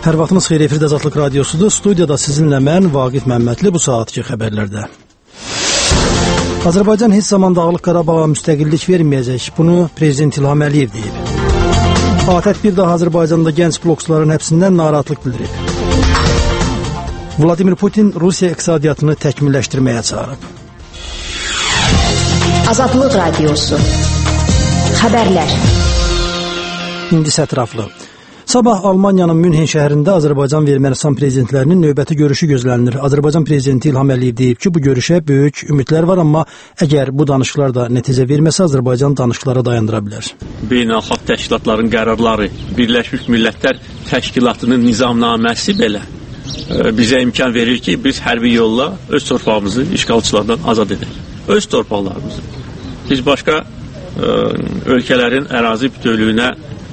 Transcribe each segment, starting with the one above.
Hər vaxtınız xeyir, efirdə Azadlıq Radiosudur. Studiyada sizinlə mən, Vaqif Məmmədli, bu saatki xəbərlərdə. Azərbaycan heç zaman Dağlıq Qarabağa müstəqillik verməyəcək. Bunu Prezident İlham Əliyev deyib. ATƏT bir daha Azərbaycanda gənc bloksların həbsindən narahatlıq bildirib. Vladimir Putin Rusiya iqtisadiyyatını təkmilləşdirməyə çağırıb. Azadlıq Radiosu. Xəbərlər. İndi ətraflı. Sabah Almaniyanın Münhen şəhərində Azərbaycan və Ermənistan prezidentlərinin növbəti görüşü gözlənilir. Azərbaycan prezidenti İlham Əliyev deyib ki, bu görüşə böyük ümidlər var, amma əgər bu danışıqlar da nəticə verməsə, Azərbaycan danışıqları dayandıra bilər. Beynəlxalq təşkilatların qərarları, Birləşmiş Millətlər Təşkilatının nizamnaməsi belə bizə imkan verir ki, biz hərbi yolla öz torpağımızı işğalçılardan azad edək. Öz torpaqlarımızı. Biz başqa ölkələrin ərazi bütövlüyünə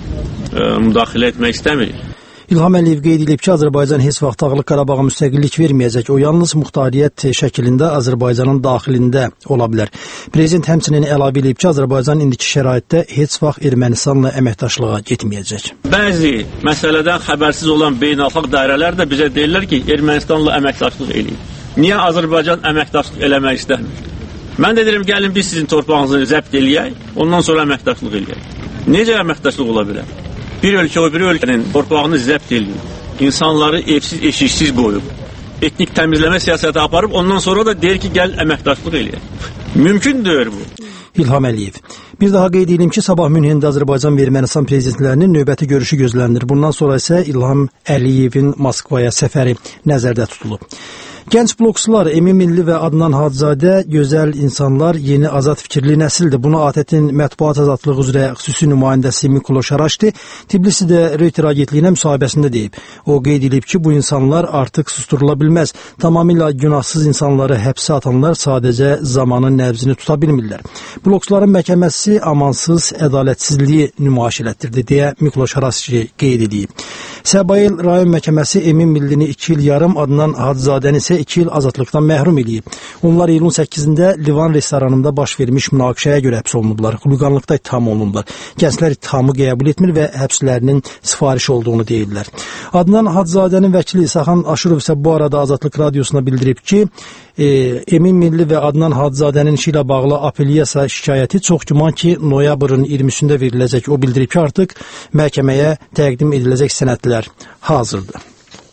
müdaxilə etmək istəmirik. İlham Əliyev qeyd edib ki, Azərbaycan heç vaxt Dağlıq Qarabağa müstəqillik verməyəcək. O yalnız muxtariyyət şəklində Azərbaycanın daxilində ola bilər. Prezident həmçinin əlavə edib ki, Azərbaycan indiki şəraitdə heç vaxt Ermənistanla əməkdaşlığa getməyəcək. Bəzi məsələdən xəbərsiz olan beynəlxalq dairələr də bizə deyirlər ki, Ermənistanla əməkdaşlıq eləyin. Niyə Azərbaycan əməkdaşlıq eləmək istəmir? Mən də deyirəm, gəlin biz sizin torpağınızı zəbt eləyək, ondan sonra əməkdaşlıq eləyək. Necə əməkdaşlıq ola bilər? Bir ölkə o bir ölkənin torpağını zəbt eləyib, insanları evsiz, eşiksiz qoyub, etnik təmizləmə siyasəti aparıb, ondan sonra da deyir ki, gəl əməkdaşlıq eləyək. Mümkündür bu. İlham Əliyev. Bir daha qeyd edeyim ki, sabah Münhendə Azərbaycan və Ermənistan prezidentlərinin növbəti görüşü gözlənilir. Bundan sonra isə İlham Əliyevin Moskvaya səfəri nəzərdə tutulub. Gənc blokslar Emin Milli və Adnan Hacızadə gözəl insanlar, yeni azad fikirli nəsildir. Bunu ATƏT-in mətbuat azadlığı üzrə xüsusi nümayəndəsi Mikulo Şaraşdi Tbilisidə Reuters agentliyinə müsahibəsində deyib. O qeyd edib ki, bu insanlar artıq susturula bilməz. Tamamilə günahsız insanları həbsə atanlar sadəcə zamanın nəbzini tuta bilmirlər. Bloksların məhkəməsi amansız ədalətsizliyi nümayiş elətdirdi deyə Mikulo Şaraşdi qeyd edib. Səbail rayon məhkəməsi Emin Millini 2 il yarım, Adnan Hacızadəni isə 2 il azadlıqdan məhrum edib. Onlar iyulun 8-də Livan restoranında baş vermiş münaqişəyə görə həbs olunublar. Xuliqanlıqda ittiham olunublar. Gənclər ittihamı qəbul etmir və həbslərinin sifarişi olduğunu deyirlər. Adnan Hacızadənin vəkili İsaxan Aşurov isə bu arada Azadlıq Radiosuna bildirib ki, Emin Milli və Adnan Hacızadənin işi ilə bağlı apellyasiya şikayəti çox güman ki, noyabrın 20-sində veriləcək. O bildirib ki, artıq məhkəməyə təqdim ediləcək sənədlər hazırdır.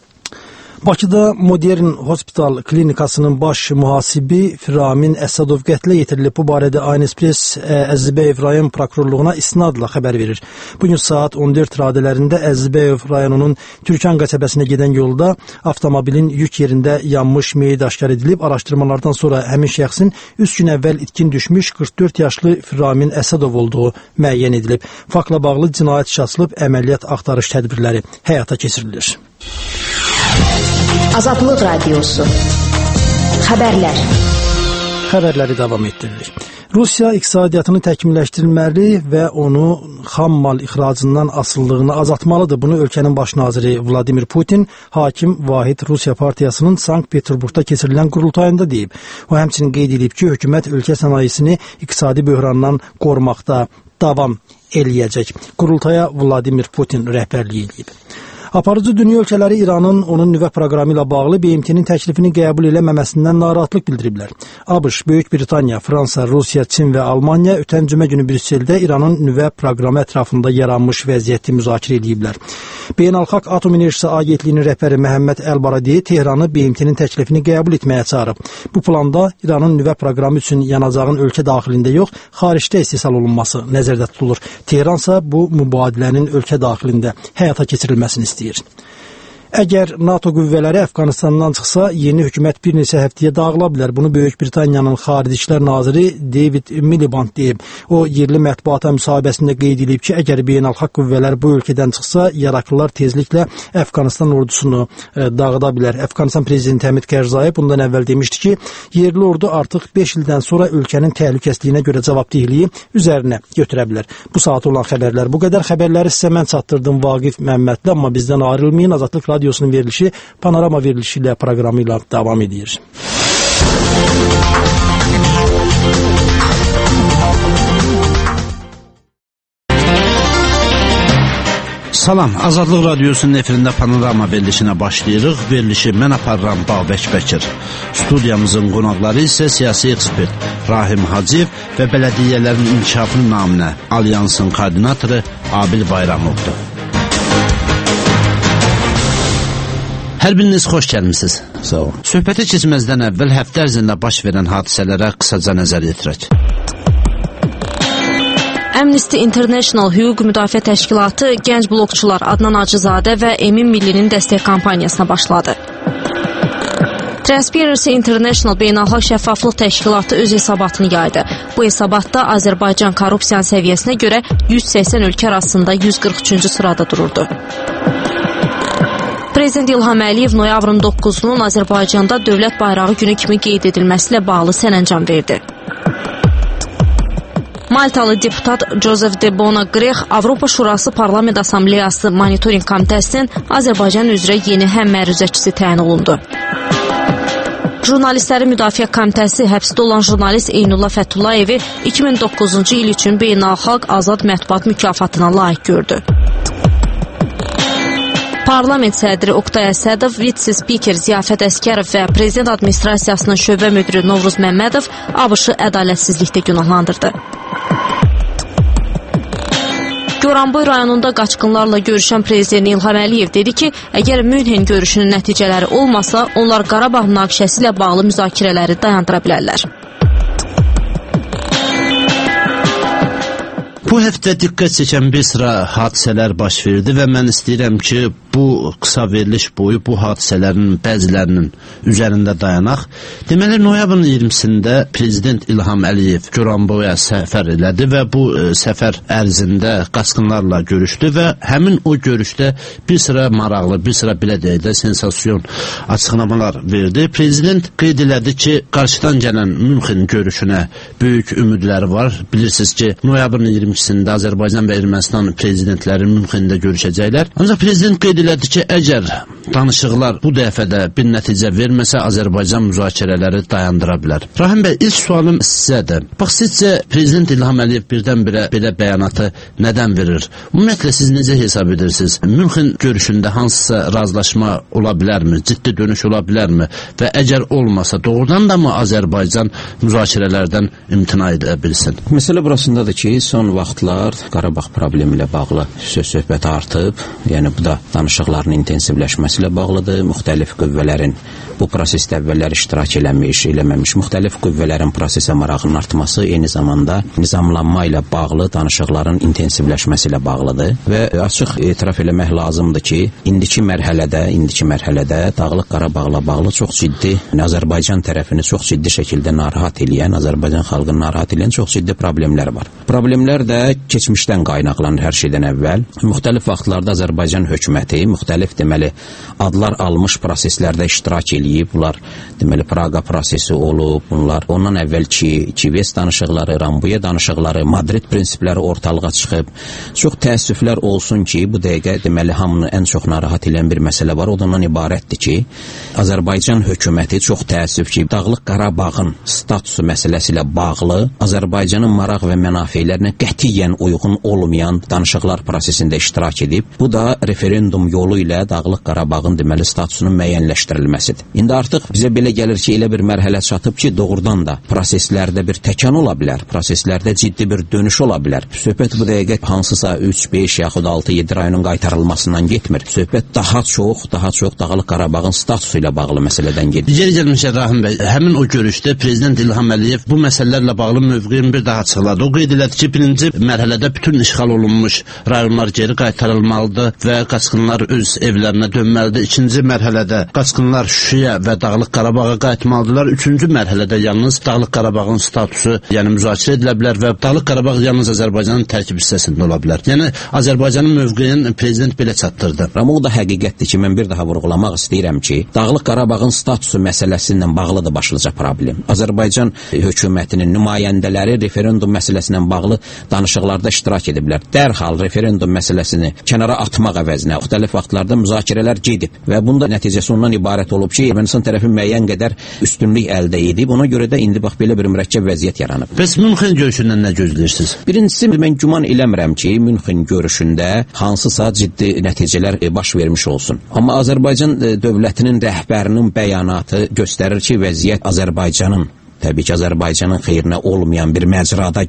Bakıda Modern Hospital klinikasının baş mühasibi Firamin Əsədov qətlə yetirilib. Bu barədə Aynespres Əzzəbəyev rayon prokurorluğuna isnadla xəbər verir. Bugün saat 14 radələrində Əzzəbəyev rayonunun Türkan qəsəbəsinə gedən yolda avtomobilin yük yerində yanmış meyit aşkar edilib. Araşdırmalardan sonra həmin şəxsin 3 gün əvvəl itkin düşmüş 44 yaşlı Firamin Əsədov olduğu müəyyən edilib. Faktla bağlı cinayət işi açılıb, əməliyyat axtarış tədbirləri həyata keçirilir. Azadlıq Radiosu. Xəbərlər. Xəbərləri davam etdirilir. Rusiya iqtisadiyyatını təkmilləşdirməli və onu xammal ixracından asılılığını azaltmalıdır. Bunu ölkənin baş naziri Vladimir Putin Hakim Vahid Rusiya partiyasının Sankt-Peterburqda keçirilən qurultayında deyib. O həmçinin qeyd edib ki, hökumət ölkə sənayesini iqtisadi böhrandan qorumaqda davam eləyəcək. Qurultaya Vladimir Putin rəhbərlik edib. Aparıcı dünya ölkələri İranın onun nüvə proqramı ilə bağlı BMT-nin təklifini qəbul eləməməsindən narahatlıq bildiriblər. ABŞ, Böyük Britaniya, Fransa, Rusiya, Çin və Almaniya ötən cümə günü Brüsseldə İranın nüvə proqramı ətrafında yaranmış vəziyyəti müzakirə ediblər. Beynəlxalq Atom Enerjisi Agentliyinin rəhbəri Məhəmməd Əl-Baradi Tehranı BMT-nin təklifini qəbul etməyə çağırıb. Bu planda İranın nüvə proqramı üçün yanacağın ölkə daxilində yox, xaricdə istehsal olunması nəzərdə tutulur. Tehran isə bu mübadilənin ölkə daxilində həyata keçirilməsini istəyir. Əgər NATO qüvvələri Əfqanistandan çıxsa, yeni hökumət bir neçə həftəyə dağıla bilər. Bunu Böyük Britaniyanın Xarici İşlər naziri David Miliband deyib. O, yerli mətbuata müsahibəsində qeyd edib ki, əgər beynəlxalq qüvvələr bu ölkədən çıxsa, Iraklılar tezliklə Əfqanistan ordusunu dağıda bilər. Əfqanistan prezidenti Həmid Karzai bundan əvvəl demişdi ki, yerli ordu artıq 5 ildən sonra ölkənin təhlükəsizliyinə görə cavabdehliyi üzərinə götürə bilər. Bu saat olan xəbərlər bu qədər. Xəbərləri sizə mən çatdırdım Vaqif Məmmədli, amma bizdən ayrılmayın. Azadlıq Radiosunun verilişi Panorama verilişi ilə proqramı ilə davam edir. Salam, Azadlıq Radiosunun efirində Panorama verilişinə başlayırıq. Verilişi mən aparıram Babək Bəkir. Studiyamızın qonaqları isə siyasi ekspert Rahim Hacıyev və bələdiyyələrin inkişafının naminə Alyansın koordinatoru Abil Bayramovdur. Hər biriniz xoş gəlmisiniz. Sağ olun. Söhbətə keçməzdən əvvəl həftə ərzində baş verən hadisələrə qısaca nəzər yetirək. Amnesty International Hüquq Müdafiə Təşkilatı Gənc Blokçular Adnan Acızadə və Emin Millinin dəstək kampaniyasına başladı. Transparency International Beynəlxalq Şəffaflıq Təşkilatı öz hesabatını yaydı. Bu hesabatda Azərbaycan korrupsiyanın səviyyəsinə görə 180 ölkə arasında 143-cü sırada dururdu. Prezident İlham Əliyev noyabrın 9-unun Azərbaycanda dövlət bayrağı günü kimi qeyd edilməsilə bağlı sərəncam verdi. Maltalı deputat Joseph de Bona Grech Avropa Şurası Parlament Assambleyası Monitoring Komitəsinin Azərbaycan üzrə yeni həmməruzəçisi təyin olundu. Jurnalistlərin Müdafiə Komitəsi həbsdə olan jurnalist Eynullah Fəthullayevi 2009-cu il üçün beynəlxalq azad mətbuat mükafatına layiq gördü. Parlament sədri Oqtay Əsədov, vitse-spiker Ziyafət Əskərov və Prezident Administrasiyasının şöbə müdiri Novruz Məmmədov ABŞ-ı ədalətsizlikdə günahlandırdı. Goranboy rayonunda qaçqınlarla görüşən Prezident İlham Əliyev dedi ki, əgər Münhen görüşünün nəticələri olmasa, onlar Qarabağ münaqişəsi ilə bağlı müzakirələri dayandıra bilərlər. Bu həftə diqqət çəkən bir sıra hadisələr baş verdi və mən istəyirəm ki, bu qısa veriliş boyu bu hadisələrin bəzilərinin üzərində dayanaq. Deməli, noyabrın 20-sində Prezident İlham Əliyev Goranboya səfər elədi və bu səfər ərzində qaçqınlarla görüşdü və həmin o görüşdə bir sıra maraqlı, bir sıra belə deyək də sensasiyon açıqlamalar verdi. Prezident qeyd elədi ki, qarşıdan gələn Münxen görüşünə böyük ümidləri var. Bilirsiniz ki, noyabrın 20-sində Azərbaycan və Ermənistan prezidentləri Münxendə görüşəcəklər. Ancaq prezident qeyd elədi ki, əgər danışıqlar bu dəfədə bir nəticə verməsə, Azərbaycan müzakirələri dayandıra bilər. Rahim bəy, ilk sualım sizədir. Bax, sizcə Prezident İlham Əliyev birdən-birə belə bəyanatı nədən verir? Ümumiyyətlə, siz necə hesab edirsiniz? Münxen görüşündə hansısa razılaşma ola bilərmi? Ciddi dönüş ola bilərmi? Və əgər olmasa, doğrudan da mı Azərbaycan müzakirələrdən imtina edə bilsin? Məsələ burasındadır ki, son vaxtlar Qarabağ problemi ilə bağlı söz-söhbət artıb. Yəni, bu da danışıqların intensivləşməsi ilə bağlıdır. Müxtəlif qüvvələrin bu prosesdə əvvəllər iştirak eləməmiş müxtəlif qüvvələrin prosesə marağının artması, eyni zamanda nizamlanma ilə bağlı danışıqların intensivləşməsi ilə bağlıdır və açıq etiraf eləmək lazımdır ki, indiki mərhələdə Dağlıq Qarabağla bağlı çox ciddi, Azərbaycan tərəfini çox ciddi şəkildə narahat eləyən, Azərbaycan xalqını narahat eləyən çox ciddi problemlər var. Problemlər də keçmişdən qaynaqlanır hər şeydən əvvəl. Müxtəlif vaxtlarda Azərbaycan hökuməti müxtəlif deməli adlar almış proseslərdə iştirak eləyib. Bunlar deməli Praqa prosesi olub, bunlar ondan əvvəlki Kives danışıqları, Rambuya danışıqları, Madrid prinsipləri ortalığa çıxıb. Çox təəssüflər olsun ki, bu dəqiqə deməli hamını ən çox narahat edən bir məsələ var. O da ondan ibarətdir ki, Azərbaycan hökuməti çox təəssüf ki, Dağlıq Qarabağın statusu məsələsi ilə bağlı Azərbaycanın maraq və mənafeylərinə qətiyyən uyğun olmayan danışıqlar prosesində iştirak edib. Bu da referendum yolu ilə Dağlıq Qarabağın deməli statusunun müəyyənləşdirilməsidir. İndi artıq bizə belə gəlir ki, elə bir mərhələ çatıb ki, doğrudan da proseslərdə bir təkan ola bilər, proseslərdə ciddi bir dönüş ola bilər. Söhbət bu dəqiqə hansısa 3, 5 yaxud 6, 7 rayonun qaytarılmasından getmir. Söhbət daha çox Dağlıq Qarabağın statusu ilə bağlı məsələdən gedir. Yeri gəlmişə Rahim bəy, həmin o görüşdə Prezident İlham Əliyev bu məsələlərlə bağlı mövqeyini bir daha açıqladı. O qeyd elədi ki, birinci mərhələdə bütün işğal olunmuş rayonlar geri qaytarılmalıdır və qaçqınlar öz evlərinə dönməlidir. İkinci mərhələdə qaçqınlar Şuşaya və Dağlıq Qarabağa qayıtmalıdırlar. Üçüncü mərhələdə yalnız Dağlıq Qarabağın statusu, yəni müzakirə edilə bilər və Dağlıq Qarabağ yalnız Azərbaycanın tərkib hissəsində ola bilər. Yəni Azərbaycanın mövqeyini prezident belə çatdırdı. Amma o da həqiqətdir ki, mən bir daha vurğulamaq istəyirəm ki, Dağlıq Qarabağın statusu məsələsi ilə bağlıdır başlıca problem. Azərbaycan hökumətinin nümayəndələri referendum məsələsi ilə bağlı danışıqlarda iştirak ediblər. Dərhal referendum məsələsini kənara atmaq əvəzinə müxtəlif vaxtlarda müzakirələr gedib və bunda nəticəsi ondan ibarət olub ki, Ermənistan tərəfi müəyyən qədər üstünlük əldə edib. Ona görə də indi bax belə bir mürəkkəb vəziyyət yaranıb. Bəs Münxen görüşündən nə gözləyirsiniz? Birincisi, mən güman eləmirəm ki, Münxen görüşündə hansısa ciddi nəticələr baş vermiş olsun. Amma Azərbaycan dövlətinin rəhbərinin bəyanatı göstərir ki, vəziyyət Azərbaycanın, təbii ki, Azərbaycanın xeyrinə olmayan bir məcrada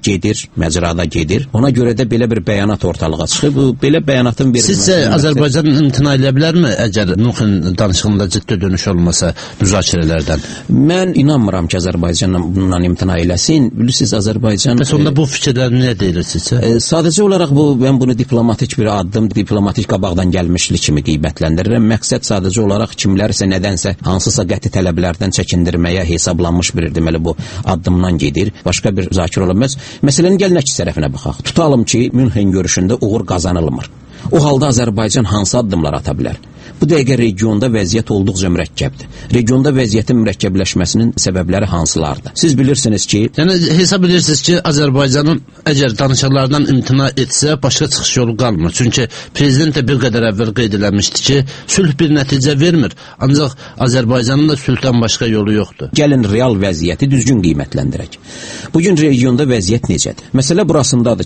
gedir. Ona görə də belə bir bəyanat ortalığa çıxıb. Belə bəyanatın verilməsi... Sizcə Azərbaycan imtina edə bilərmi əgər Münxen danışığında ciddi dönüş olmasa müzakirələrdən? Mən inanmıram ki, Azərbaycanla bundan imtina eləsin. Bilirsiniz, Azərbaycan... Bəs onda bu fikirlər niyə deyilirsizcə? Sadəcə olaraq mən bunu diplomatik bir addım, diplomatik qabaqdan gəlmişlik kimi qiymətləndirirəm. Məqsəd sadəcə olaraq kimlərsə nədənsə hansısa qəti tələblərdən çəkindirməyə hesablanmış bir deməli bu addımdan gedir. Başqa bir zakir ola bilməz. Məsələnin gəlin əks tərəfinə baxaq. Tutalım ki, Münxen görüşündə uğur qazanılmır. O halda Azərbaycan hansı addımlar ata bilər? Bu dəqiqə regionda vəziyyət olduqca mürəkkəbdir. Regionda vəziyyətin mürəkkəbləşməsinin səbəbləri hansılardır? Siz bilirsiniz ki... Yəni, hesab edirsiniz ki, Azərbaycanın əgər danışıqlardan imtina etsə, başqa çıxış yolu qalmır. Çünki prezident də bir qədər əvvəl qeyd eləmişdi ki, sülh bir nəticə vermir. Ancaq Azərbaycanın da sülhdən başqa yolu yoxdur. Gəlin real vəziyyəti düzgün qiymətləndirək. Bugün regionda vəziyyət necədir? Məsələ burasındadır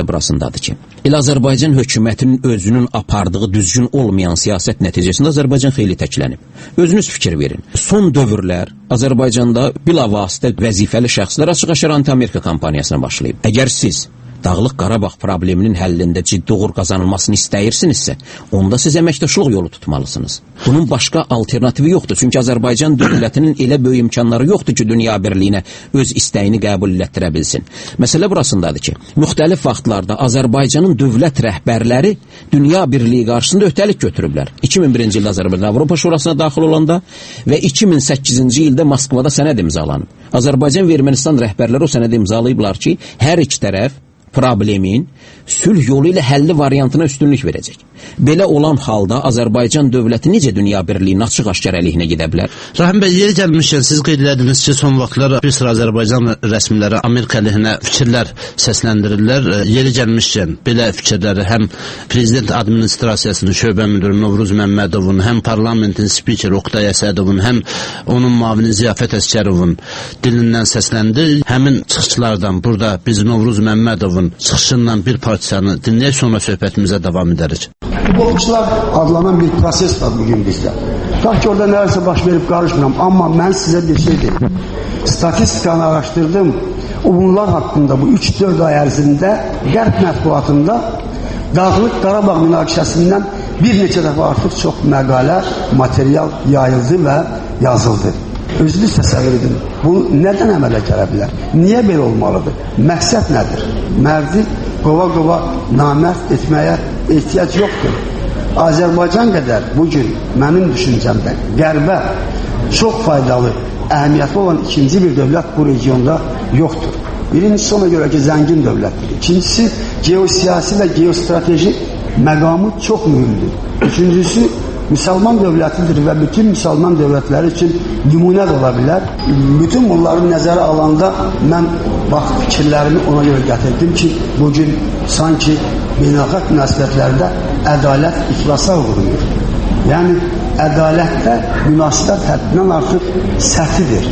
ki, elə Azərbaycan hökumətinin özünün apardığı düzgün olmayan siyasət nəticəsində Azərbaycan xeyli təklənib. Özünüz fikir verin. Son dövrlər Azərbaycanda bilavasitə vəzifəli şəxslər açıq-aşkar anti-Amerika kampaniyasına başlayıb. Əgər siz Dağlıq Qarabağ probleminin həllində ciddi uğur qazanılmasını istəyirsinizsə, onda siz əməkdaşlıq yolu tutmalısınız. Bunun başqa alternativi yoxdur. Çünki Azərbaycan dövlətinin elə böyük imkanları yoxdur ki, dünya birliyinə öz istəyini qəbul etdirə bilsin. Məsələ burasındadır ki, müxtəlif vaxtlarda Azərbaycanın dövlət rəhbərləri dünya birliyi qarşısında öhdəlik götürüblər. 2001-ci ildə Azərbaycan Avropa Şurasına daxil olanda və 2008-ci ildə Moskvada sənəd imzalanıb. Azərbaycan və Ermənistan rəhbərləri o sənədi imzalayıblar ki, hər iki tərəf problemin sülh yolu ilə həlli variantına üstünlük verəcək. Belə olan halda Azərbaycan dövləti necə dünya birliyinin açıq-aşkar əleyhinə gedə bilər? Rahim bəy, yeri gəlmişkən siz qeyd ediniz ki, son vaxtlar bir sıra Azərbaycan rəsmiləri Amerika əleyhinə fikirlər səsləndirirlər. Yeri gəlmişkən belə fikirləri həm prezident administrasiyasının şöbə müdürü Novruz Məmmədovun, həm parlamentin spikeri Oqtay Əsədovun, həm onun mavini Ziyafət Əskərovun dilindən səsləndi. Həmin çıxışlardan burada biz Novruz Məmmədovun çıxışından bir parçanı dinləyək, sonra söhbətimizə davam edərik. Borçlar adlanan bir proses var bugün bizdə. Tutaq ki, orada nələrsə baş verib qarışmıram, amma mən sizə bir şey deyim. Statistikanı araşdırdım. Bunlar haqqında bu 3-4 ay ərzində Qərb mətbuatında Dağlıq Qarabağ münaqişəsindən bir neçə dəfə artıq çox məqalə, material yayıldı və yazıldı. Özünüz təsəvvür edin, bu nədən əmələ gələ bilər? Niyə belə olmalıdır? Məqsəd nədir? Mərdi qova-qova namərd etməyə ehtiyac yoxdur. Azərbaycan qədər bugün mənim düşüncəmdə Qərbə çox faydalı, əhəmiyyətli olan ikinci bir dövlət bu regionda yoxdur. Birincisi ona görə ki, zəngin dövlətdir. İkincisi, geosiyasi və geostrateji məqamı çox mühümdür. Üçüncüsü, müsəlman dövlətidir və bütün müsəlman dövlətləri üçün nümunə də ola bilər. Bütün bunları nəzərə alanda mən fikirlərimi ona görə gətirdim ki, bugün sanki beynəlxalq münasibətlərdə ədalət iflasa uğrayır. Yəni, ədalətdə münasibət həddindən artıq səhvidir.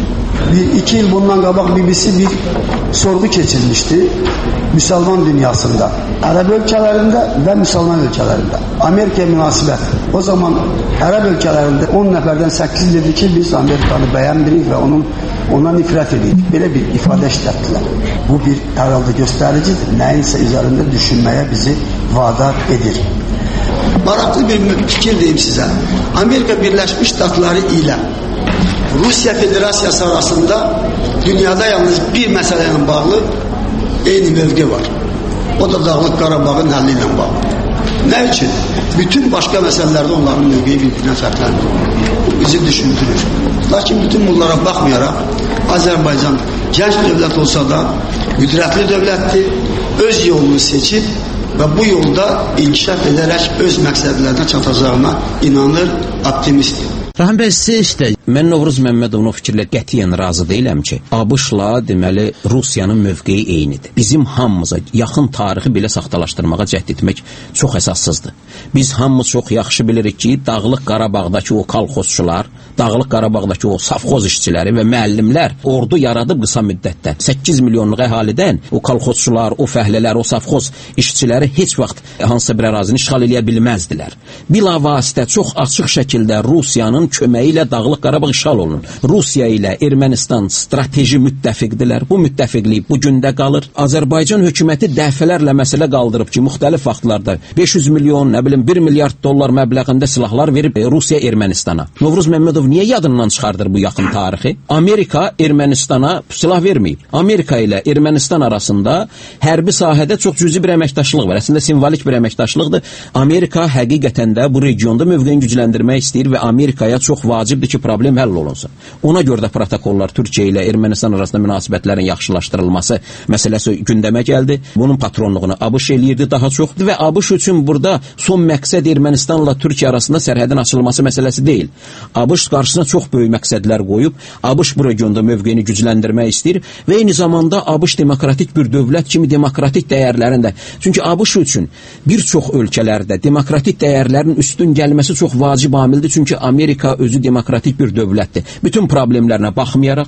2 il bundan qabaq BBC bir sorğu keçirmişdi müsəlman dünyasında, Ərəb ölkələrində və müsəlman ölkələrində. Amerikaya münasibət. O zaman Ərəb ölkələrində 10 nəfərdən 8 dedi ki, biz Amerikanı bəyənmirik və ona nifrət edirik. Belə bir ifadə işlətdilər. Bu bir herhalde göstəricidir. Nəyinsə üzərində düşünməyə bizi vadar edir. Maraqlı bir fikir deyim sizə. Amerika Birləşmiş Ştatları ilə Rusiya Federasiyası arasında dünyada yalnız bir məsələ ilə bağlı eyni mövqe var. O da Dağlıq Qarabağın həlli ilə bağlı. Nə üçün? Bütün başqa məsələlərdə onların mövqeyi bir-birinə fərqləndir. Bu bizi düşündürür. Lakin bütün bunlara baxmayaraq Azərbaycan gənc dövlət olsa da qüdrətli dövlətdir, öz yolunu seçib və bu yolda inkişaf edərək öz məqsədlərinə çatacağına inanır, optimistdir. Rahim bəy, sizə işte Mən Novruz Məmmədovun o fikirlə qətiyyən razı deyiləm ki, ABŞ-la deməli Rusiyanın mövqeyi eynidir. Bizim hamımıza yaxın tarixi belə saxtalaşdırmağa cəhd etmək çox əsassızdır. Biz hamımız çox yaxşı bilirik ki, Dağlıq Qarabağdakı o kolxozçular, Dağlıq Qarabağdakı o safxoz işçiləri və müəllimlər ordu yaradıb qısa müddətdə 8 milyonluq əhalidən o kolxozçular, o fəhlələr, o safxoz işçiləri heç vaxt hansısa bir ərazini işğal edə bilməzdilər. Bilavasitə çox açıq şəkildə Rusiyanın köməyi ilə Dağlıq Qarabağ işğal olunur. Rusiya ilə Ermənistan strateji müttəfiqdilər. Bu müttəfiqlik bu gündə qalır. Azərbaycan hökuməti dəfələrlə məsələ qaldırıb ki, müxtəlif vaxtlarda 500 milyon, 1 milyard dollar məbləğində silahlar verib Rusiya Ermənistana. Novruz Məmmədov niyə yadından çıxardır bu yaxın tarixi? Amerika Ermənistana silah verməyib. Amerika ilə Ermənistan arasında hərbi sahədə çox cüzi bir əməkdaşlıq var. Əslində simvolik bir əməkdaşlıqdır. Amerika həqiqətən də bu regionda mövqeyini gücləndirmək istəyir və Amerikaya çox vacibdir ki, problem həll olunsun. Ona görə də protokollar Türkiyə ilə Ermənistan arasında münasibətlərin yaxşılaşdırılması məsələsi gündəmə gəldi. Bunun patronluğunu ABŞ eləyirdi daha çox və ABŞ üçün burada son məqsəd Ermənistanla Türkiyə arasında sərhədin açılması məsələsi deyil. ABŞ qarşısına çox böyük məqsədlər qoyub, ABŞ bu regionda mövqeyini gücləndirmək istəyir və eyni zamanda ABŞ demokratik bir dövlət kimi demokratik dəyərlərin də. Çünki ABŞ üçün bir çox ölkələrdə demokratik dəyərlərin üstün gəlməsi çox vacib amildir. Çünki Amerika özü demokratik bir dövlətdir. Bütün problemlərinə baxmayaraq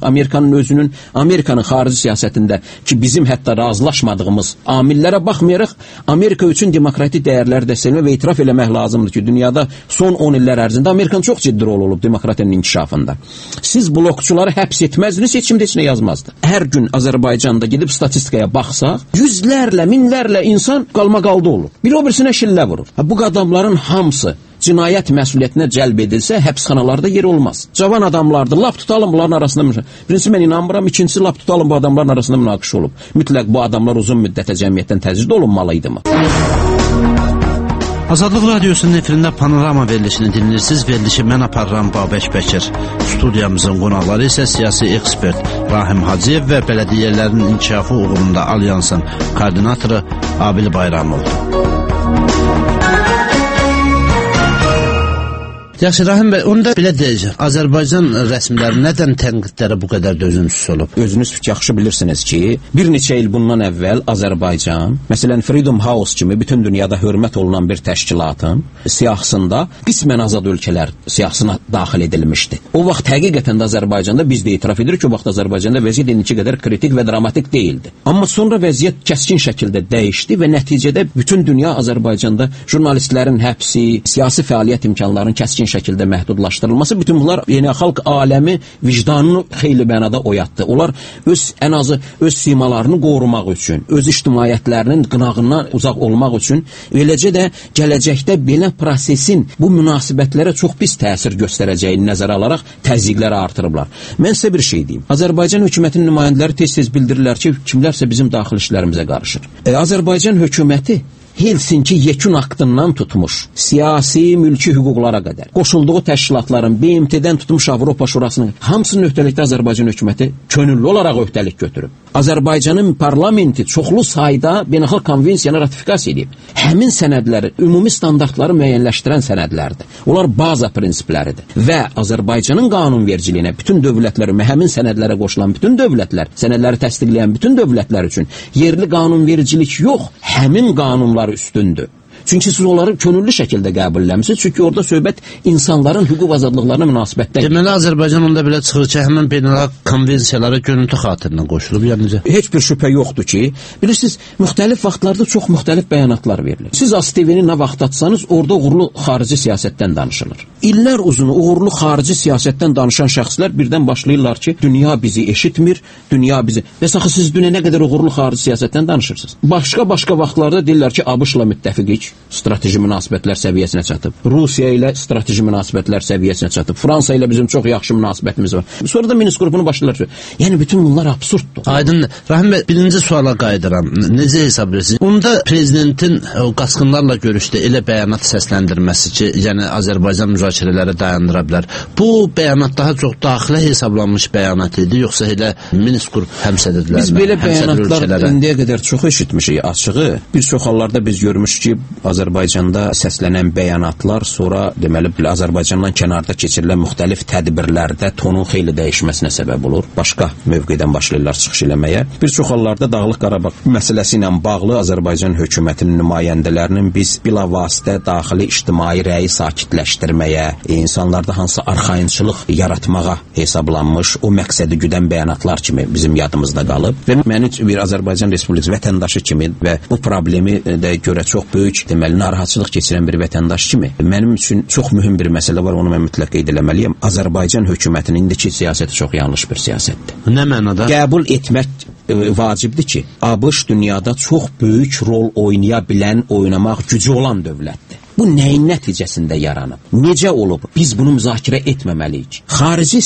Amerikanın xarici siyasətində ki, bizim hətta razılaşmadığımız amillərə baxmayaraq Amerika üçün demokratik dəyərləri dəstəkləmək və etiraf eləmək lazımdır ki, dünyada son 10 illər ərzində Amerikanın çox ciddi rol olub demokratiyanın inkişafında. Siz blokçuları həbs etməzdiniz, heç kim də içinə yazmazdı. Hər gün Azərbaycanda gedib statistikaya baxsaq, yüzlərlə, minlərlə insan qalmaqalda olur. Biri o birisinə şillə vurur. Bu adamların hamısı cinayət məsuliyyətinə cəlb edilsə, həbsxanalarda yer olmaz. Cavan adamlardır, lap tutalım bunların arasında. Birincisi, mən inanmıram, ikincisi, lap tutalım bu adamların arasında münaqişə olub. Mütləq bu adamlar uzun müddətə cəmiyyətdən təcrid olunmalıydı mı? Azadlıq Radiosunun efirində panorama verilişini dinləyirsiniz. Verilişi mən aparıram Babək Bəkir. Studiyamızın qonaqları isə siyasi ekspert Rahim Hacıyev və bələdiyyələrin inkişafı uğrunda Alyansın koordinatoru Abil Bayramovdur. Yaxşı, Rahim bəy, onu da belə deyəcək. Azərbaycan rəsmiləri nədən tənqidlərə bu qədər dözümsüz olub? Özünüz yaxşı bilirsiniz ki, bir neçə il bundan əvvəl Azərbaycan, məsələn Freedom House kimi bütün dünyada hörmət olunan bir təşkilatın siyahısında qismən azad ölkələr siyahısına daxil edilmişdi. O vaxt həqiqətən də Azərbaycanda biz də etiraf edirik ki, o vaxt Azərbaycanda vəziyyət indiki qədər kritik və dramatik deyildi. Amma sonra vəziyyət kəskin şəkildə dəyişdi və nəticədə bütün dünya Azərbaycanda jurnalistlərin həbsi, siyasi fəaliyyət imkanlarının kəskin şəkildə məhdudlaşdırılması, bütün bunlar beynəlxalq aləmi vicdanını xeyli mənada oyatdı. Onlar ən azı öz simalarını qorumaq üçün, öz ictimaiyyətlərinin qınağından uzaq olmaq üçün, eləcə də gələcəkdə belə prosesin bu münasibətlərə çox pis təsir göstərəcəyini nəzərə alaraq təzyiqləri artırıblar. Mən sizə bir şey deyim. Azərbaycan hökumətinin nümayəndələri tez-tez bildirirlər ki, kimlərsə bizim daxili işlərimizə qarışır. Azərbaycan hökuməti Helsinki yekun aktından tutmuş, siyasi, mülki hüquqlara qədər, qoşulduğu təşkilatların BMT-dən tutmuş Avropa Şurasının hamısının öhdəlikdə Azərbaycan hökuməti könüllü olaraq öhdəlik götürüb. Azərbaycanın parlamenti çoxlu sayda beynəlxalq konvensiyanı ratifikasiya edib. Həmin sənədləri, ümumi standartları müəyyənləşdirən sənədlərdir. Onlar baza prinsipləridir. Və Azərbaycanın qanunvericiliyinə bütün dövlətlər, həmin sənədlərə qoşulan bütün dövlətlər, sənədləri təsdiqləyən bütün dövlətlər üçün yerli qanunvericilik yox, həmin qanunlar üstündür. Çünki siz onları könüllü şəkildə qəbul eləmişsiniz. Çünki orada söhbət insanların hüquq azadlıqlarına münasibətdə. Deməli, Azərbaycan onda belə çıxır ki, həmin beynəlxalq konvensiyalara görüntü xatirinə qoşulub, yəni. Heç bir şübhə yoxdur ki, bilirsiniz, müxtəlif vaxtlarda çox müxtəlif bəyanatlar verilir. Siz ASTV-ni nə vaxt atsanız, orada uğurlu xarici siyasətdən danışılır. İllər uzunu uğurlu xarici siyasətdən danışan şəxslər birdən başlayırlar ki, dünya bizi eşitmir, dünya bizi... Və saxı siz dünə qədər uğurlu xarici siyasətdən danışırsınız. Başqa vaxtlarda deyirlər ki, ABŞ-la müttəfiqik, strateji münasibətlər səviyyəsinə çatıb. Rusiya ilə strateji münasibətlər səviyyəsinə çatıb. Fransa ilə bizim çox yaxşı münasibətimiz var. Sonra da Minsk qrupunu başlayırlar. Yəni bütün bunlar absurddur. Aydın. Rahim bəy, birinci suala qayıdıram. Necə hesab edirsiniz? Onda prezidentin o qaçqınlarla görüşdə elə bəyanat səsləndirməsi ki, yəni Azərbaycan müzakirə müzakirələri dayandıra bilər. Bu bəyanat daha çox daxilə hesablanmış bəyanat idi, yoxsa elə Minsk qrup həmsədrlərlə? Biz belə bəyanatlar indiyə qədər çox eşitmişik açığı. Bir çox hallarda biz görmüşük ki, Azərbaycanda səslənən bəyanatlar sonra deməli Azərbaycandan kənarda keçirilən müxtəlif tədbirlərdə tonun xeyli dəyişməsinə səbəb olur. Başqa mövqedən başlayırlar çıxış eləməyə. Bir çox hallarda Dağlıq Qarabağ məsələsi ilə bağlı Azərbaycan hökumətinin nümayəndələrinin biz bilavasitə daxili ictimai rəyi sakitləşdirməyə, insanlarda hansı arxayınçılıq yaratmağa hesablanmış o məqsədi güdən bəyanatlar kimi bizim yadımızda qalıb və mənim bir Azərbaycan Respublikası vətəndaşı kimi və bu problemi də görə çox böyük deməli narahatçılıq keçirən bir vətəndaş kimi mənim üçün çox mühüm bir məsələ var, onu mən mütləq qeyd eləməliyəm. Azərbaycan hökumətinin indiki siyasəti çox yanlış bir siyasətdir. Nə mənada? Qəbul etmək vacibdir ki, ABŞ dünyada çox böyük rol oynaya bilən, oynamaq gücü olan dövlətdir. Bu nəyin nəticəsində yaranıb? Necə olub? Biz bunu müzakirə etməməliyik. Xarici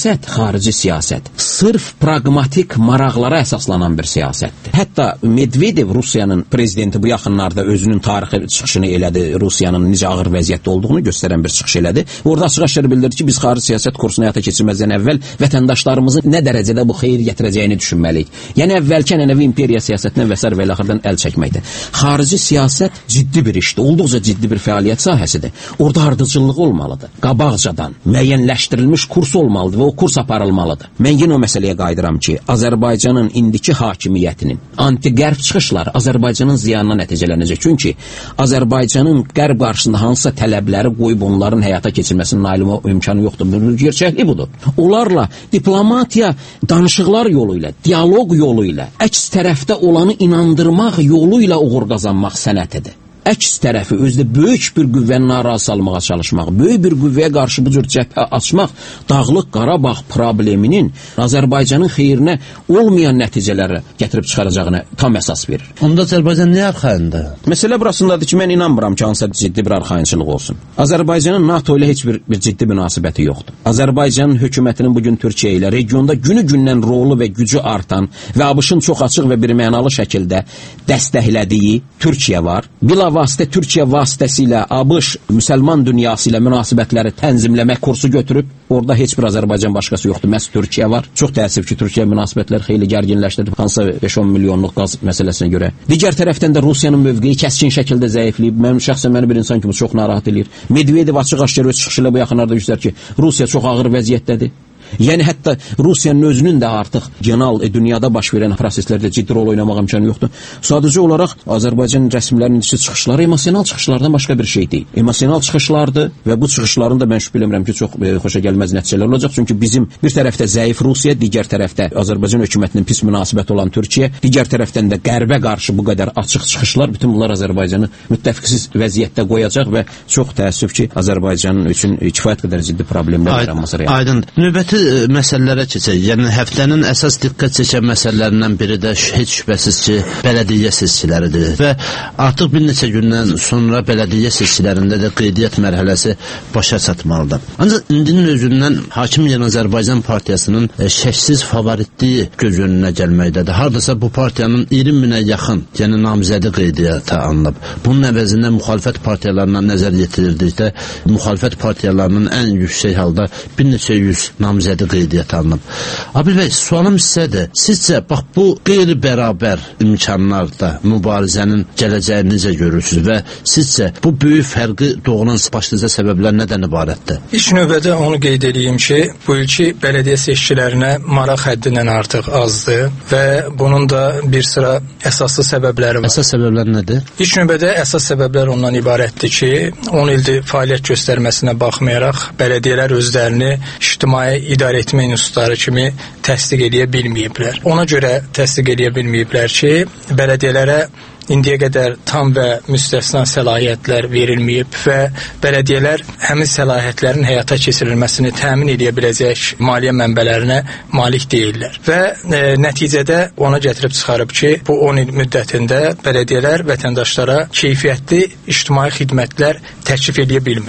siyasət sırf pragmatik maraqlara əsaslanan bir siyasətdir. Hətta Medvedev, Rusiyanın prezidenti, bu yaxınlarda özünün tarixi çıxışını elədi, Rusiyanın necə ağır vəziyyətdə olduğunu göstərən bir çıxış elədi. Orada açıq-aşkar bildirdi ki, biz xarici siyasət kursunu həyata keçirməzdən əvvəl vətəndaşlarımızın nə dərəcədə bu xeyir gətirəcəyini düşünməliyik. Yəni əvvəlki ənənəvi imperiya siyasətindən və s. və axırdan əl çəkməkdir. Xarici siyasət ciddi bir işdir, olduqca ciddi bir fəaliyyət sahəsidir. Orada ardıcıllıq olmalıdır. Qabaqcadan müəyyənləşdirilmiş kurs olmalıdır və o kurs aparılmalıdır. Mən yenə o məsələyə qayıdıram ki, Azərbaycanın indiki hakimiyyətinin anti-qərb çıxışları Azərbaycanın ziyanına nəticələnəcək. Çünki Azərbaycanın qərb qarşısında hansısa tələbləri qoyub onların həyata keçirməsinin nail imkanı yoxdur. Gerçəklik budur. Onlarla diplomatiya danışıqlar yolu ilə, dialoq yolu ilə, əks tərəfdə olanı inandırmaq yolu ilə uğur qazanmaq sənətidir. Əks tərəfi özdə böyük bir qüvvəni narazı salmağa çalışmaq, böyük bir qüvvəyə qarşı bu cür cəbhə açmaq Dağlıq Qarabağ probleminin Azərbaycanın xeyrinə olmayan nəticələrə gətirib çıxaracağına tam əsas verir. Onda Azərbaycan niyə arxayındır? Məsələ burasındadır ki, mən inanmıram ki, hansısa ciddi bir arxayınçılıq olsun. Azərbaycanın NATO ilə heç bir ciddi münasibəti yoxdur. Azərbaycanın hökumətinin bugün Türkiyə ilə regionda günü-gündən rolu və gücü artan və ABŞ-ın çox açıq və birmənalı şəkildə dəstəklədiyi Türkiyə var. Bilavasitə Türkiyə vasitəsilə ABŞ müsəlman dünyası ilə münasibətləri tənzimləmək kursu götürüb, orada heç bir Azərbaycan başqası yoxdur, məhz Türkiyə var. Çox təəssüf ki, Türkiyə münasibətləri xeyli gərginləşdirib, hansısa 5-10 milyonluq qaz məsələsinə görə. Digər tərəfdən də Rusiyanın mövqeyi kəskin şəkildə zəifləyib. Mən şəxsən məni bir insan kimi çox narahat edir. Medvedev açıq-aşkar öz çıxışı ilə bu yaxınlarda göstərir ki, Rusiya çox ağır vəziyyətdədir. Yəni hətta Rusiyanın özünün də artıq genal dünyada baş verən proseslərdə ciddi rol oynamaq imkanı yoxdur. Sadəcə olaraq Azərbaycan rəsmilərinin çıxışları emosional çıxışlardan başqa bir şey deyil. Emosional çıxışlardır və bu çıxışların da mən şübhə eləmirəm ki, çox xoşa gəlməz nəticələr olacaq. Çünki bizim bir tərəfdə zəif Rusiya, digər tərəfdə Azərbaycan hökumətinin pis münasibəti olan Türkiyə, digər tərəfdən də qərbə qarşı bu qədər açıq çıxışlar bütün bunlar Azərbaycanı müttəfiqsiz vəziyyətdə qoyacaq və çox təəssüf ki, Azərbaycanın üçün kifayət qədər ciddi problemlər yaranması real. Aydın. Növbəti məsələlərə keçək. Yəni həftənin əsas diqqət çəkən məsələlərindən biri də heç şübhəsiz ki, bələdiyyə seçkiləridir və artıq bir neçə gündən sonra bələdiyyə seçkilərində də qeydiyyat mərhələsi başa çatmalıdır. Ancaq indinin özündən Hakim Yeni Azərbaycan Partiyasının şəksiz favoritliyi göz önünə gəlməkdədir. Hardasa bu partiyanın 20 minə yaxın, yəni namizədi qeydiyyata alınıb. Bunun əvəzində müxalifət partiyalarına nəzər yetirirdikdə müxalifət partiyalarının ən yüksək halda bir neçə yüz namizədi qeydiyyata alınıb. Abil bəy, sualım sizədir. Sizcə, bax, bu qeyri-bərabər imkanlarda mübarizənin gələcəyi necə görürsünüz və sizcə bu böyük fərqi doğuran başlıca səbəblər nədən ibarətdir? İlk növbədə onu qeyd edeyim ki, bu ilki bələdiyyə seçkilərinə maraq həddindən artıq azdır və bunun da bir sıra əsaslı səbəbləri var. Əsas səbəblər nədir? İlk növbədə əsas səbəblər ondan ibarətdir ki, 10 ildir fəaliyyət göstərməsinə baxmayaraq, bələdiyyələr özlərini ictimai idarə etmə institutları kimi təsdiq edə bilməyiblər. Ona görə təsdiq edə bilməyiblər ki, bələdiyyələrə indiyə qədər tam və müstəsna səlahiyyətlər verilməyib və bələdiyyələr həmin səlahiyyətlərin həyata keçirilməsini təmin edə biləcək maliyyə mənbələrinə malik deyirlər. Və nəticədə ona gətirib çıxarıb ki, bu 10 il müddətində bələdiyyələr vətəndaşlara keyfiyyətli ictimai xidmətlər təklif edə bilmir.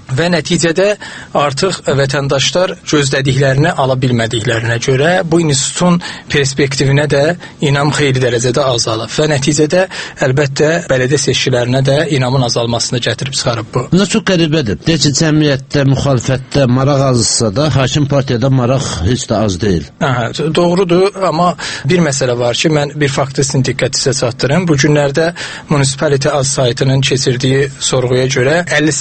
və nəticədə artıq vətəndaşlar gözlədiklərini ala bilmədiklərinə görə bu institutun perspektivinə də inam xeyli dərəcədə azalıb və nəticədə əlbəttə bələdiyyə seçkilərinə də inamın azalmasını gətirib çıxarıb bu. Buna çox qəribədir. Deyək ki, cəmiyyətdə, müxalifətdə maraq azsa da, hakim partiyada maraq heç də az deyil. Doğrudur, amma bir məsələ var ki, mən bir faktı sizin diqqətinizə çatdırım. Bu günlərdə Municipality Az saytının keçirdiyi sorğuya görə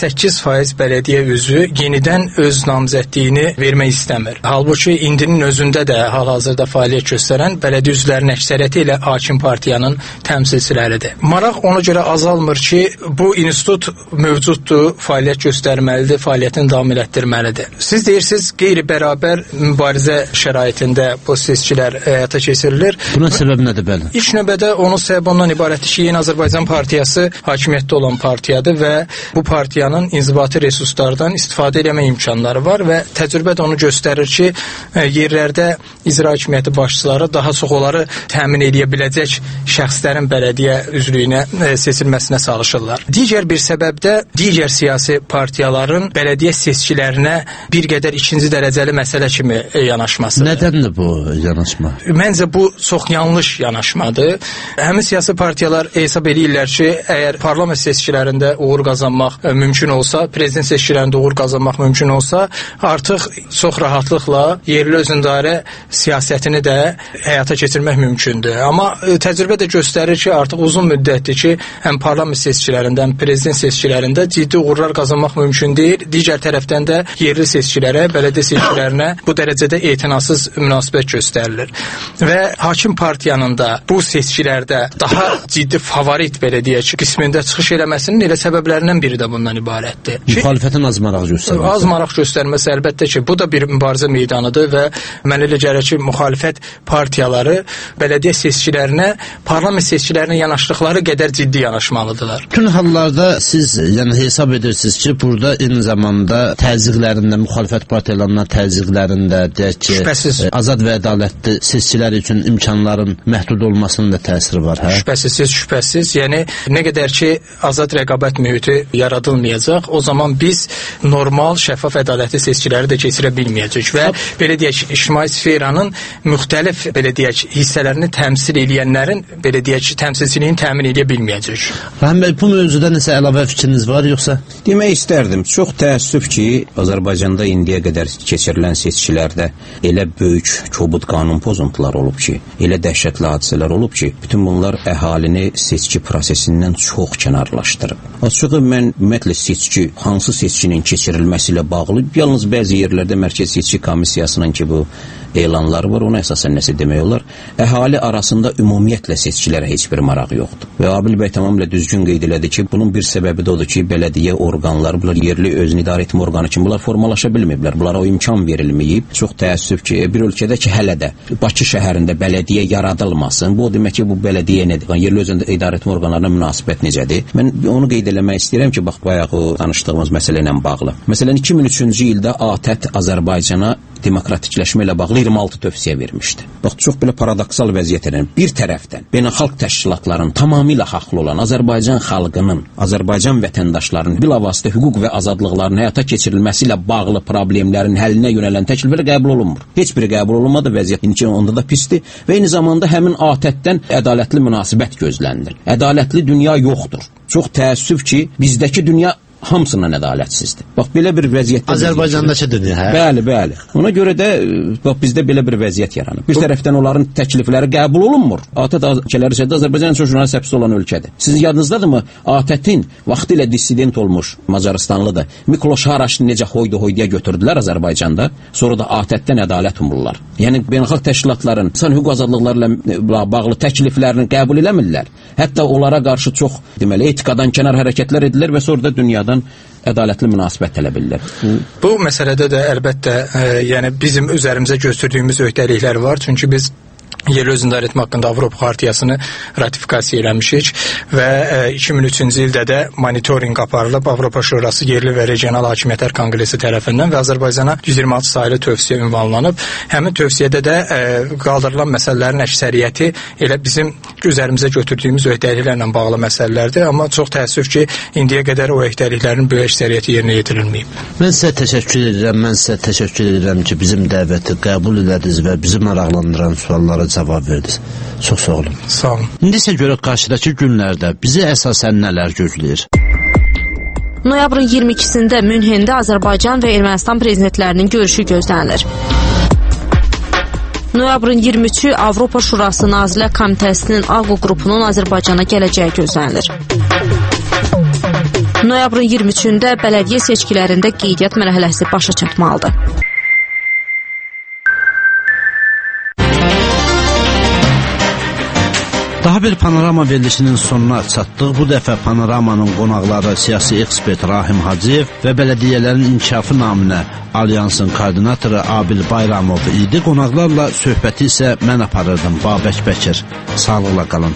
58% bələdiyyə üzvü yenidən öz namzədliyini vermək istəmir. Halbuki indinin özündə də hal-hazırda fəaliyyət göstərən bələdiyyə üzvlərinin əksəriyyəti ilə hakim partiyanın təmsilçiləridir. Maraq ona görə azalmır ki, bu institut mövcuddur, fəaliyyət göstərməlidir, fəaliyyətini davam etdirməlidir. Siz deyirsiniz, qeyri-bərabər mübarizə şəraitində bu seçkilər həyata keçirilir. Buna səbəb nədir bəli? İlk növbədə onun səbəbi ondan ibarətdir ki, Yeni Azərbaycan Partiyası hakimiyyətdə olan partiyadır və bu partiyanın inzibati resurslardan istifadə etmə imkanları var və təcrübə də onu göstərir ki, yerlərdə icra hakimiyyəti başçıları daha çox onları təmin edə biləcək şəxslərin bələdiyyə üzvlüyünə seçilməsinə çalışırlar. Digər bir səbəb də digər siyasi partiyaların bələdiyyə seçkilərinə bir qədər ikinci dərəcəli məsələ kimi yanaşmasıdır. Nədəndir bu yanaşma? Məncə bu çox yanlış yanaşmadır. Həmin siyasi partiyalar hesab edirlər ki, əgər parlament seçkilərində uğur qazanmaq mümkün olsa, prezident seçkilərində uğur qazanmaq mümkün olsa, artıq çox rahatlıqla yerli özündarə siyasətini də həyata keçirmək mümkündür. Amma təcrübə də göstərir ki, artıq uzun müddətdir ki, həm parlament seçkilərində, həm prezident seçkilərində ciddi uğurlar qazanmaq mümkün deyil. Digər tərəfdən də yerli seçkilərə, bələdiyyə seçkilərinə bu dərəcədə etinasız münasibət göstərilir. Və hakim partiyanın da bu seçkilərdə daha ciddi favorit bələdiyyə qismində çıxış eləməsinin elə səbəblərindən biri də bundan ibarətdir. Müxalifətin az maraq göstərməsi. Az maraq göstərməsi əlbəttə ki, bu da bir mübarizə meydanıdır və mən elə gəlir ki, müxalifət partiyaları bələdiyyə seçkilərinə, parlament seçkilərinə yanaşdıqları qədər ciddi yanaşmalıdırlar. Bütün hallarda siz hesab edirsiniz ki, burada eyni zamanda təzyiqlərində, müxalifət partiyalarına təzyiqlərində, deyək ki, şübhəsiz, azad və ədalətli seçkilər üçün imkanların məhdud olmasının da təsiri var, hə? Şübhəsiz. Yəni, nə qədər ki, azad rəqabət mühiti yaradılmayacaq, o zaman biz normal, şəffaf, ədalətli seçkiləri də keçirə bilməyəcək və belə deyək, ictimai sferanın müxtəlif belə deyək, hissələrini təmsil edənlərin belə deyək, təmsilçiliyini təmin edə bilməyəcək. Rəhim bəy, bu mövzuda nəsə əlavə fikriniz var, yoxsa? Demək istərdim. Çox təəssüf ki, Azərbaycanda indiyə qədər keçirilən seçkilərdə elə böyük kobud qanun pozuntuları olub ki, elə dəhşətli hadisələr olub ki, bütün bunlar əhalini seçki prosesindən çox kənarlaşdırıb. Açığı mən ümumiyyətlə seçki, hansı seçkinin keçirilməsi ilə bağlı yalnız bəzi yerlərdə Mərkəzi Seçki Komissiyasının ki bu elanları var, ona əsasən nəsə demək olar. Əhali arasında ümumiyyətlə seçkilərə heç bir maraq yoxdur. Və Abil bəy tamamilə düzgün qeyd elədi ki, bunun bir səbəbi də odur ki, bələdiyyə orqanları, bunlar yerli özünü idarə etmə orqanı kimi bunlar formalaşa bilməyiblər. Bunlara o imkan verilməyib. Çox təəssüf ki, bir ölkədə ki, hələ də Bakı şəhərində bələdiyyə yaradılmasın. Bu o demək ki, bu bələdiyyə nədir? Yerli özünü idarə etmə orqanlarına münasibət necədir? Mən onu qeyd eləmək istəyirəm ki, bax, bayaq o danışdığımız məsələ ilə bağlı. Məsələn, 2003-cü ildə ATƏT Azərbaycana demokratikləşmə ilə bağlı 26 tövsiyə vermişdi. Bax, çox belə paradoksal vəziyyət edən bir tərəfdən beynəlxalq təşkilatların tamamilə haqlı olan Azərbaycan xalqının, Azərbaycan vətəndaşlarının bilavasitə hüquq və azadlıqların həyata keçirilməsi ilə bağlı problemlərin həllinə yönələn təkliflər qəbul olunmur. Heç biri qəbul olunmadı, vəziyyət onda da pisdir və eyni zamanda həmin ATƏT-dən ədalətli münasibət gözlənilir. Ədalətli dünya yoxdur. Çox təəssüf ki, bizdəki dünya hamısından ədalətsizdir. Bax, belə bir vəziyyətdə... Azərbaycandakı dünya, hə? Bəli. Ona görə də bax, bizdə belə bir vəziyyət yaranır. Bir tərəfdən onların təklifləri qəbul olunmur. ATƏT ölkələri içində Azərbaycan çox jurnalist həbsdə olan ölkədir. Sizin yadınızdadırmı? ATƏT-in vaxtilə dissident olmuş Macarıstanlıdır. Mikloş Haraşni necə hoydu-hoyduya götürdülər Azərbaycanda. Sonra da ATƏT-dən ədalət umurlar. Yəni, beynəlxalq təşkilatların insan hüquq azadlıqlarla bağlı təkliflərini qəbul eləmirlər. Hətta onlara qarşı çox, deməli, etikadan kənar hərəkətlər edilir və sonra da dünyadan ədalətli münasibət tələb edirlər. Bu məsələdə də əlbəttə yəni bizim üzərimizə götürdüyümüz öhdəliklər var. Çünki biz yerli özünü idarə etmə haqqında Avropa Xartiyasını ratifikasiya eləmişik və 2003-cü ildə də monitorinq aparılıb Avropa Şurası Yerli və Regional Hakimiyyətlər Konqresi tərəfindən və Azərbaycana 126 saylı tövsiyə ünvanlanıb. Həmin tövsiyədə də qaldırılan məsələlərin əksəriyyəti elə bizim üzərimizə götürdüyümüz öhdəliklərlə bağlı məsələlərdir, amma çox təəssüf ki, indiyə qədər o öhdəliklərin böyük əksəriyyəti yerinə yetirilməyib. Mən sizə təşəkkür edirəm ki, bizim dəvəti qəbul elədiniz və bizi maraqlandıran suallara cavab verdiniz. Çox sağ olun. Sağ olun. İndi isə görək qarşıdakı günlərdə bizi əsasən nələr gözləyir? Noyabrın 22-sində Münhendə Azərbaycan və Ermənistan prezidentlərinin görüşü gözlənilir. Noyabrın 23-ü Avropa Şurası Nazirlər Komitəsinin AQO qrupunun Azərbaycana gələcəyi gözlənilir. Noyabrın 23-də bələdiyyə seçkilərində qeydiyyat mərhələsi başa çatmalıdır. Daha bir panorama verilişinin sonuna çatdıq. Bu dəfə panoramanın qonaqları siyasi ekspert Rahim Hacıyev və bələdiyyələrin inkişafı naminə Alyansın koordinatoru Abil Bayramov idi. Qonaqlarla söhbəti isə mən aparırdım, Babək Bəkir. Sağlıqla qalın.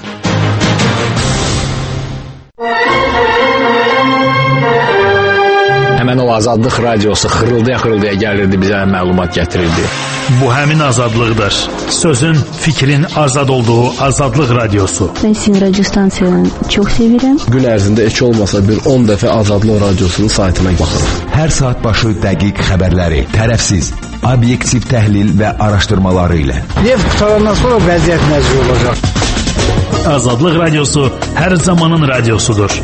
Həmən o Azadlıq radiosu xırıldaya gəlirdi, bizə məlumat gətirirdi. Bu həmin azadlıqdır. Sözün, fikrin azad olduğu Azadlıq radiosu. Ben sizin radyo stansiyanı çok sevirəm. Gün ərzində heç olmasa bir 10 dəfə Azadlıq radiosunun saytına baxırıq. Hər saat başı dəqiq xəbərləri, tərəfsiz, obyektiv təhlil və araşdırmaları ilə. Neft qutarandan sonra vəziyyət nəzir olacaq. Azadlıq radiosu hər zamanın radiosudur.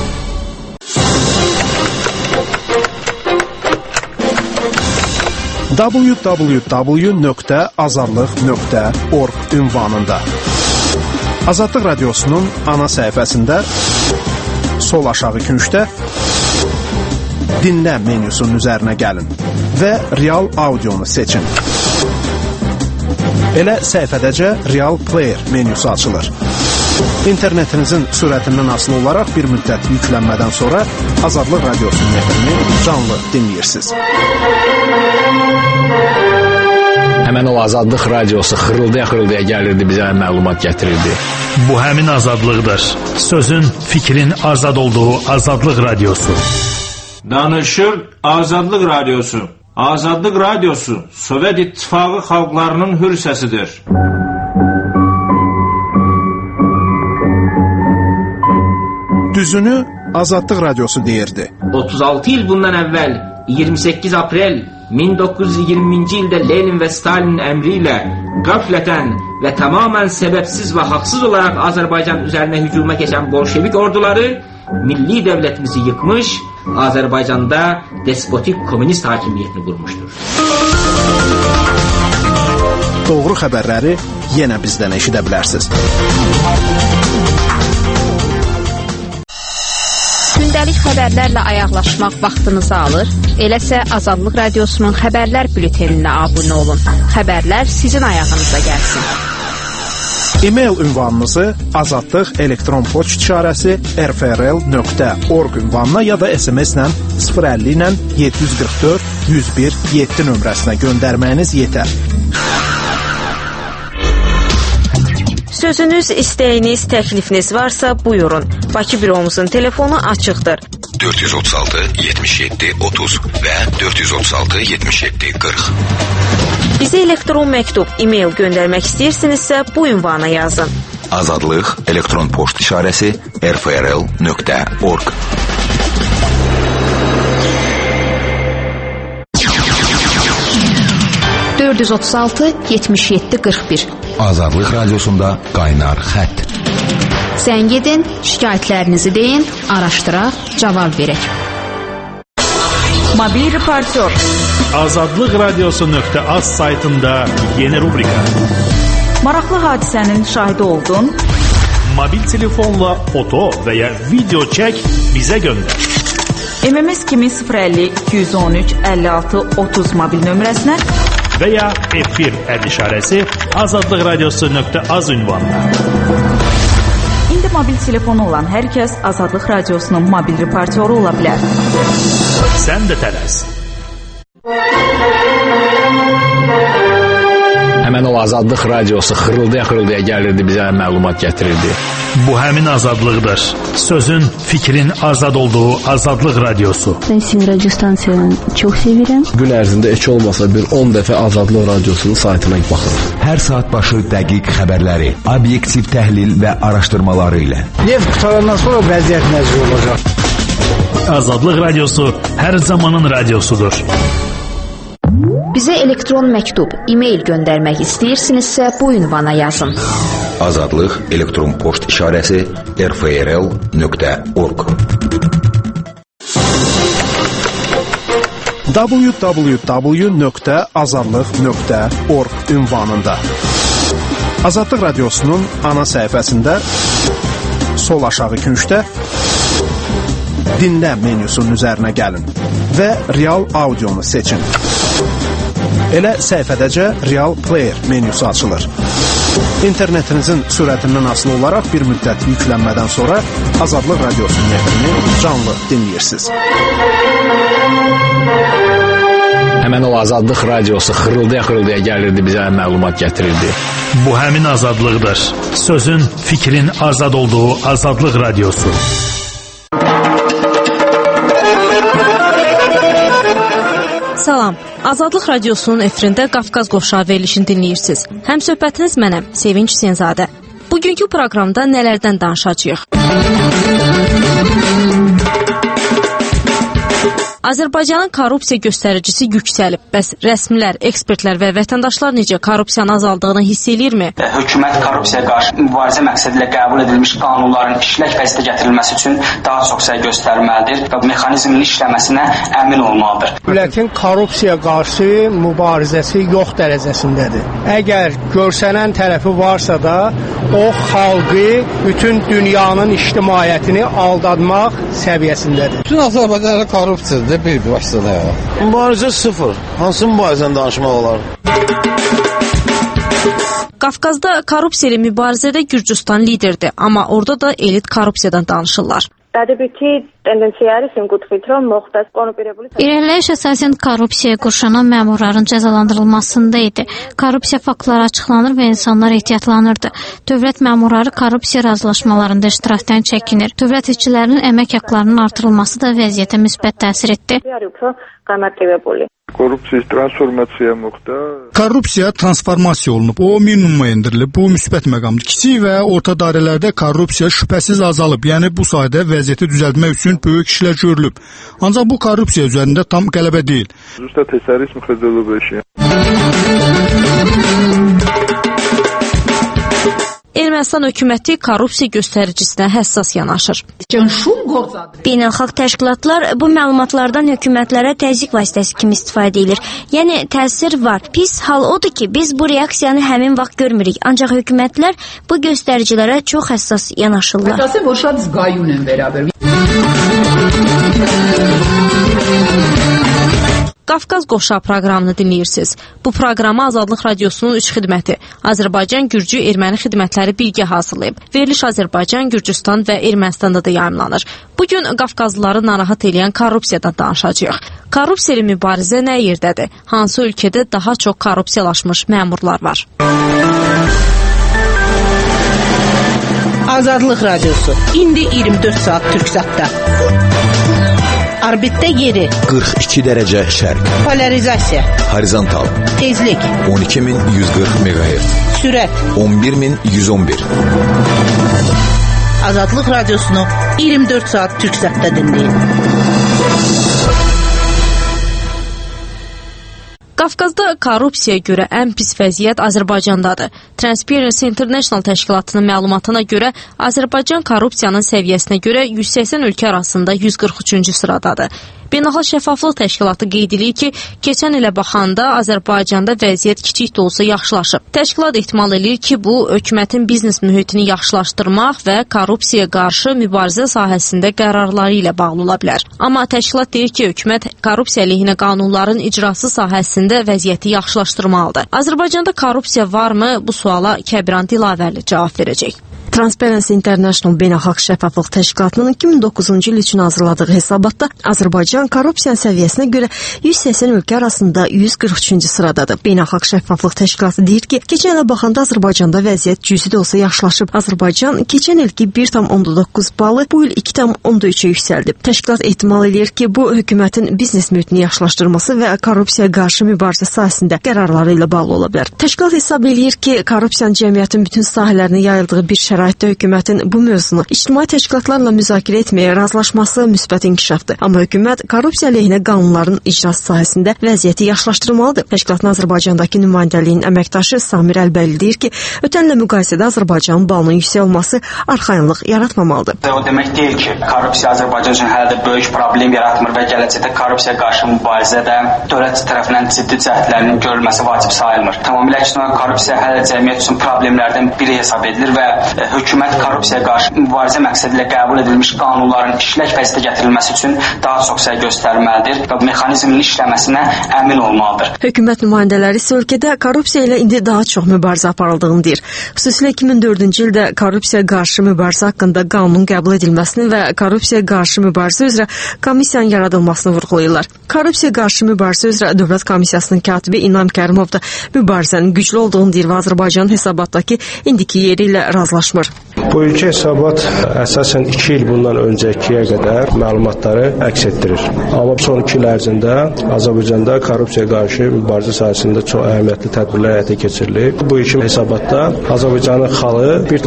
www.azadlıq.org ünvanında Azadlıq radiosunun ana səhifəsində sol aşağı küncdə dinlə menyusunun üzərinə gəlin və real audionu seçin. Elə səhifədəcə Real Player menyusu açılır. İnternetinizin sürətindən asılı olaraq bir müddət yüklənmədən sonra Azadlıq radiosunun efrini canlı dinləyirsiniz. Həmən o Azadlıq radiosu xırıldaya gəlirdi, bizə məlumat gətirirdi. Bu həmin azadlıqdır. Sözün, fikrin azad olduğu Azadlıq radiosu. Danışır Azadlıq radiosu. Azadlıq radiosu Sovet İttifaqı xalqlarının hür səsidir. Düzünü Azadlıq radiosu deyirdi. 36 il bundan əvvəl 28 aprel 1920-ci ildə Lenin və Stalinin əmri ilə qəflətən və tamamən səbəbsiz və haqsız olaraq Azərbaycan üzərinə hücuma keçən bolşevik orduları milli dövlətimizi yıkmış, Azərbaycanda despotik komünist hakimiyyətini qurmuşdur. Doğru xəbərləri yenə bizdən eşidə bilərsiniz. Gündəlik xəbərlərlə ayaqlaşmaq vaxtınızı alır. Eləsə Azadlıq radiosunun xəbərlər bülteninə abunə olun. Xəbərlər sizin ayağınıza gəlsin. E-mail ünvanınızı azadlıq elektron poçt işarəsi rfrl.org ünvanına ya da SMS-lə 050 ilə 744 101 7 nömrəsinə göndərməyiniz yetər. Sözünüz, istəyiniz, təklifiniz varsa buyurun. Bakı büromuzun telefonu açıqdır. 436 77 30 və 436 77 40. Bizə elektron məktub, e-mail göndərmək istəyirsinizsə bu ünvana yazın. Azadlıq elektron poçt işarəsi rfrl.org. (436-77-41) Azadlıq radiosunda qaynar xətt. Zəng edin, şikayətlərinizi deyin, araşdıraq, cavab verək. Mobil reportyor. Azadlıq radiosu.az saytında yeni rubrika. Maraqlı hadisənin şahidi oldun. Mobil telefonla foto və ya video çək, bizə göndər. MMS kimi 050 213 56 30 mobil nömrəsinə və ya F1 əd işarəsi Azadlıq radiosu.az ünvanına. İndi mobil telefonu olan hər kəs Azadlıq radiosunun mobil reportyoru ola bilər. Sən də tələs. Həmən o Azadlıq radiosu xırıldaya gəlirdi, bizə məlumat gətirirdi. Bu həmin azadlıqdır. Sözün, fikrin azad olduğu Azadlıq radiosu. Ben sizin radyo stansiyanı çok seviyorum. Gün ərzində heç olmasa bir 10 dəfə Azadlıq radiosunun saytına baxın. Hər saat başı dəqiq xəbərləri, obyektiv təhlil və araşdırmaları ilə. Neft qutarandan sonra vəziyyət necə olacaq? Azadlıq radiosu hər zamanın radiosudur. Bizə elektron məktub, e-mail göndərmək istəyirsinizsə bu ünvana yazın. Azadlıq elektron poçt işarəsi rfrl.org www.azadlıq.org ünvanında. Azadlıq radiosunun ana səhifəsində sol aşağı küncdə dinlə menyusunun üzərinə gəlin və Real Audionu seçin. Elə səhifədəcə Real Player menyusu açılır. İnternetinizin sürətindən asılı olaraq bir müddət yüklənmədən sonra Azadlıq radiosunun nefrini canlı dinləyirsiniz. Həmən o Azadlıq radiosu xırıldaya gəlirdi, bizə məlumat gətirirdi. Bu həmin azadlıqdır. Sözün, fikrin azad olduğu Azadlıq radiosu. Salam, Azadlıq radiosunun efirində Qafqaz Qovşağı verilişini dinləyirsiniz. Həm söhbətiniz mənəm, Sevinç Hüseynzadə. Bugünkü proqramda nələrdən danışacağıq? Azərbaycanın korrupsiya göstəricisi yüksəlib. Bəs rəsmilər, ekspertlər və vətəndaşlar necə korrupsiyanın azaldığını hiss eləyirmi? Hökumət korrupsiyaya qarşı mübarizə məqsədi ilə qəbul edilmiş qanunların işlək vəziyyətə gətirilməsi üçün daha çox səy göstərməlidir və mexanizmin işləməsinə əmin olmalıdır. Dövlətin korrupsiya qarşı mübarizəsi yox dərəcəsindədir. Əgər görsənən tərəfi varsa da, o xalqı, bütün dünyanın ictimaiyyətini aldatmaq səviyyəsindədir. Bütün Azərbaycanlı korrupsiyadır. Bir başladı ya. Mübarizə sıfır. Hansı mübarizədən danışmaq olar? Qafqazda korrupsiya ilə mübarizədə Gürcüstan liderdir, amma orada da elit korrupsiyadan danışırlar. İrəliləyiş əsasən korrupsiyaya qurşanan məmurların cəzalandırılmasında idi. Korrupsiya faktları açıqlanır və insanlar ehtiyatlanırdı. Dövlət məmurları korrupsiya razılaşmalarında iştirakdan çəkinir. Dövlət işçilərinin əmək haqqlarının artırılması da vəziyyətə müsbət təsir etdi. Korrupsiya transformasiya olunub, o minimuma endirilib. Bu müsbət məqamdır. Kiçik və orta dairələrdə korrupsiya şübhəsiz azalıb. Yəni bu sayədə vəziyyəti düzəltmək üçün böyük işlər görülüb. Ancaq bu korrupsiya üzərində tam qələbə deyil. Ermənistan hökuməti korrupsiya göstəricisinə həssas yanaşır. Beynəlxalq təşkilatlar bu məlumatlardan hökumətlərə təzyiq vasitəsi kimi istifadə edir. Yəni təsir var. Pis hal odur ki, biz bu reaksiyanı həmin vaxt görmürük. Ancaq hökumətlər bu göstəricilərə çox həssas yanaşırlar. Qafqaz Qovşağı proqramını dinləyirsiniz. Bu proqramı Azadlıq radiosunun 3 xidməti Azərbaycan, Gürcü, Erməni xidmətləri birgə hazırlayıb. Veriliş Azərbaycan, Gürcüstan və Ermənistanda da yayımlanır. Bugün Qafqazlıları narahat edən korrupsiyadan danışacağıq. Korrupsiya ilə mübarizə nə yerdədir? Hansı ölkədə daha çox korrupsiyalaşmış məmurlar var? Azadlıq radiosu. İndi 24 saat Türksatda. Orbitdə yeri 42 dərəcə şərq. Polarizasiya. Horizontal. Tezlik 12140 MHz. Sürət 11111. Azadlıq radiosunu 24 saat Türksatda dinləyin. Qafqazda korrupsiyaya görə ən pis vəziyyət Azərbaycandadır. Transparency International təşkilatının məlumatına görə Azərbaycan korrupsiyanın səviyyəsinə görə 180 ölkə arasında 143-cü sıradadır. Beynəlxalq Şəffaflıq Təşkilatı qeyd edir ki, keçən ilə baxanda Azərbaycanda vəziyyət kiçik də olsa yaxşılaşıb. Təşkilat ehtimal edir ki, bu hökumətin biznes mühitini yaxşılaşdırmaq və korrupsiyaya qarşı mübarizə sahəsində qərarları ilə bağlı ola bilər. Amma təşkilat deyir ki, hökumət korrupsiya əleyhinə qanunların icrası sahəsində vəziyyəti yaxşılaşdırmalıdır. Azərbaycanda korrupsiya varmı? Bu suala Kəbiran Dilavərli cavab verəcək. Transparency International Beynəlxalq Şəffaflıq Təşkilatının 2009-cu il üçün hazırladığı hesabatda Azərbaycan korrupsiyanın səviyyəsinə görə 180 ölkə arasında 143-cü sıradadır. Beynəlxalq Şəffaflıq Təşkilatı deyir ki, keçən ilə baxanda Azərbaycanda vəziyyət cüzi də olsa yaxşılaşıb. Azərbaycan keçən ilki 1,9 balı bu il 2,3-ə yüksəldi. Təşkilat ehtimal edir ki, bu hökumətin biznes mühitini yaxşılaşdırması və korrupsiyaya qarşı mübarizə sahəsində qərarları ilə bağlı ola bilər. Təşkilat hesab edir ki, korrupsiyanın cəmiyyətin bütün sahələrinə yayıldığı bir şəraitdə hökumətin bu mövzunu ictimai təşkilatlarla müzakirə etməyə razılaşması müsbət inkişafdır. Amma hökumət korrupsiya əleyhinə qanunların icrası sahəsində vəziyyəti yaxşılaşdırmalıdır. Təşkilatın Azərbaycandakı nümayəndəliyin əməkdaşı Samir Əlbəli deyir ki, ötən illə müqayisədə Azərbaycanın balının yüksək olması arxayınlıq yaratmamalıdır. O demək deyil ki, korrupsiya Azərbaycan üçün hələ də böyük problem yaratmır və gələcəkdə korrupsiya qarşı mübarizədə dövlət tərəfindən ciddi cəhdlərinin görülməsi vacib sayılmır. Tamamilə əksinə korrupsiya hələ cəmiyyət üçün problemlərdən biri hesab edilir və hökumət korrupsiyaya qarşı mübarizə məqsədi ilə qəbul edilmiş qanunların işlək vəziyyətə gətirilməsi üçün daha çox səy göstərməlidir və mexanizmin işləməsinə əmin olmalıdır. Hökumət nümayəndələri isə ölkədə korrupsiya ilə indi daha çox mübarizə aparıldığını deyir. Xüsusilə 2004-cü ildə korrupsiyaya qarşı mübarizə haqqında qanunun qəbul edilməsini və korrupsiyaya qarşı mübarizə üzrə komissiyanın yaradılmasını vurğulayırlar. Korrupsiyaya qarşı mübarizə üzrə Dövlət Komissiyasının katibi İnam Kərimov da mübarizənin güclü olduğunu deyir və Azərbaycanın hesabatdakı indiki yeri ilə razılaşmır. Bu ilki hesabat əsasən 2 il bundan öncəkiyə qədər məlumatları əks etdirir. Amma son 2 il ərzində Azərbaycanda korrupsiyaya qarşı mübarizə sahəsində çox əhəmiyyətli tədbirlər həyata keçirilib. Bu ilki hesabatda Azərbaycanın xalı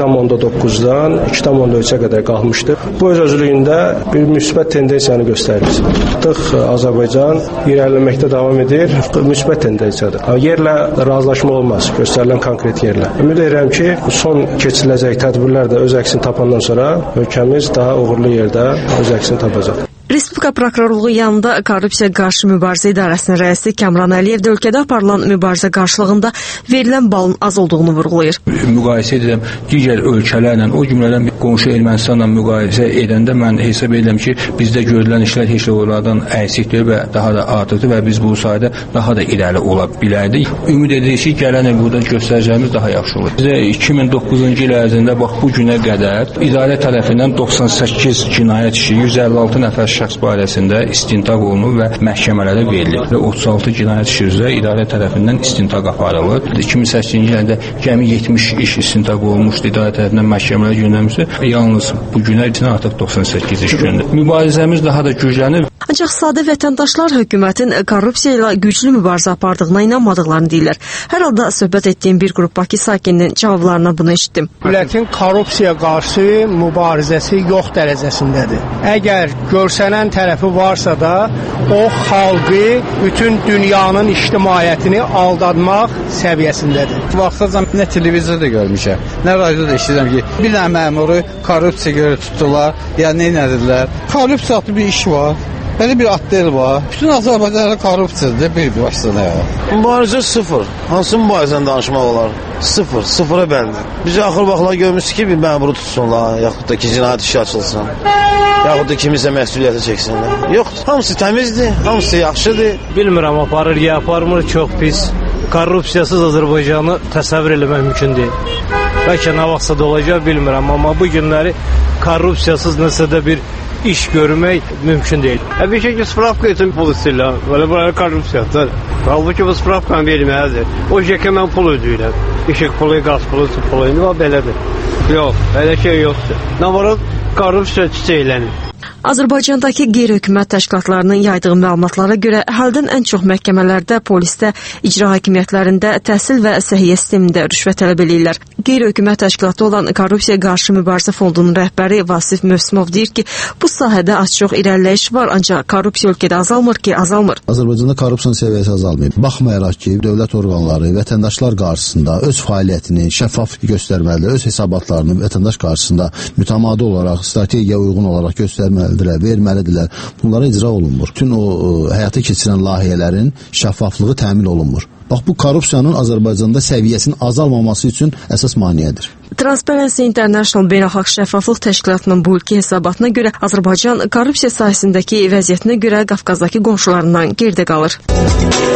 1,9-dan 2,3-ə qədər qalxmışdı. Bu öz özlüyündə bir müsbət tendensiyanı göstərir. Artıq Azərbaycan irəliləməkdə davam edir, müsbət tendensiyadır. Yerlə razılaşma olmaz, göstərilən konkret yerlə. Ümid edirəm ki, son keçiriləcək tədbirlər də öz əksini tapandan sonra ölkəmiz daha uğurlu yerdə öz əksini tapacaq. Respublika Prokurorluğu yanında Korrupsiya qarşı mübarizə idarəsinin rəisi Kamran Əliyev də ölkədə aparılan mübarizə qarşılığında verilən balın az olduğunu vurğulayır. Müqayisə edirəm digər ölkələrlə, o cümlədən qonşu Ermənistanla müqayisə edəndə mən hesab edirəm ki, bizdə görülən işlər heç onlardan əksikdir və daha da artıqdır və biz bu sayədə daha da irəli ola bilərdik. Ümid edirik ki, gələn il burada göstərəcəyimiz daha yaxşı olur. Bizə 2009-cu il ərzində bax bu günə qədər idarə tərəfindən 98 cinayət işi, 156 nəfər şəxs barəsində istintaq olunub və məhkəmələrə verilib və 36 cinayət işi üzrə idarə tərəfindən istintaq aparılır. 2008-ci ildə cəmi 70 iş istintaq olunmuşdu, idarə tərəfindən məhkəmələrə göndərilmişdi. Yalnız bu günə artıq 98 iş gündür. Mübarizəmiz daha da güclənir. Ancaq sadə vətəndaşlar hökumətin korrupsiya ilə güclü mübarizə apardığına inanmadıqlarını deyirlər. Hər halda söhbət etdiyim bir qrup Bakı sakininin cavablarına bunu eşitdim. Dövlətin korrupsiya qarşı mübarizəsi yox dərəcəsindədir. Əgər görsənən tərəfi varsa da, o xalqı, bütün dünyanın ictimaiyyətini aldatmaq səviyyəsindədir. Vaxtacan nə televizorda görmüşəm, nə radioda eşidirəm ki, bir dənə məmuru korrupsiya görə tutdular, ya nə edirlər. Korrupsiya adlı bir iş var. Belə bir atdel var. Bütün Azərbaycanlı korrupsiyadır, bir başına ya. Mübarizə sıfır. Hansı mübarizədən danışmaq olar? Sıfır, sıfıra bəlli. Biz axır vaxtlar görmüşük ki, bir məmuru tutsunlar, yaxud da ki, cinayət işi açılsın, yaxud da kimisə məsuliyyəti çəksinlər. Yoxdur, hamısı təmizdir, hamısı yaxşıdır. Bilmirəm, aparır ya aparmır, çox pis. Korrupsiyasız Azərbaycanı təsəvvür eləmək mümkün deyil. Bəlkə nə vaxtsa da olacaq, bilmirəm, amma bu günləri korrupsiyasız nəsə də bir iş görmək mümkün deyil. Bir şey ki, spravka üçün pul istəyirlər. Böyle buraya korrupsiyadır. Halbuki bu spravkanı verməlidir. O şəkə mən pul ödəyirəm. İşıq pulu, qaz pulu, su pulu. İndi var belədir. Yox, belə şey yoxdur. Nə var, korrupsiya çiçəklənir. Azərbaycandakı qeyri-hökumət təşkilatlarının yaydığı məlumatlara görə əhaldən ən çox məhkəmələrdə, polisdə, icra hakimiyyətlərində, təhsil və səhiyyə sistemində rüşvət tələb edirlər. Qeyri-hökumət təşkilatı olan Korrupsiya qarşı mübarizə fondunun rəhbəri Vasif Mövsümov deyir ki, bu sahədə az-çox irəliləyiş var, ancaq korrupsiya ölkədə azalmır ki, azalmır. Azərbaycanda korrupsiyanın səviyyəsi azalmayıb. Baxmayaraq ki, dövlət orqanları vətəndaşlar qarşısında öz fəaliyyətini şəffaf göstərməlidir, öz hesabatlarını vətəndaş qarşısında mütəmadi olaraq, strategiyaya uyğun olaraq göstərməlidir. Verməlidirlər. Bunlara icra olunmur. Bütün o həyata keçirilən layihələrin şəffaflığı təmin olunmur. Bax, bu korrupsiyanın Azərbaycanda səviyyəsinin azalmaması üçün əsas maneədir. Transparency International Beynəlxalq Şəffaflıq Təşkilatının bu ilki hesabatına görə Azərbaycan korrupsiya sahəsindəki vəziyyətinə görə Qafqazdakı qonşularından geridə qalır.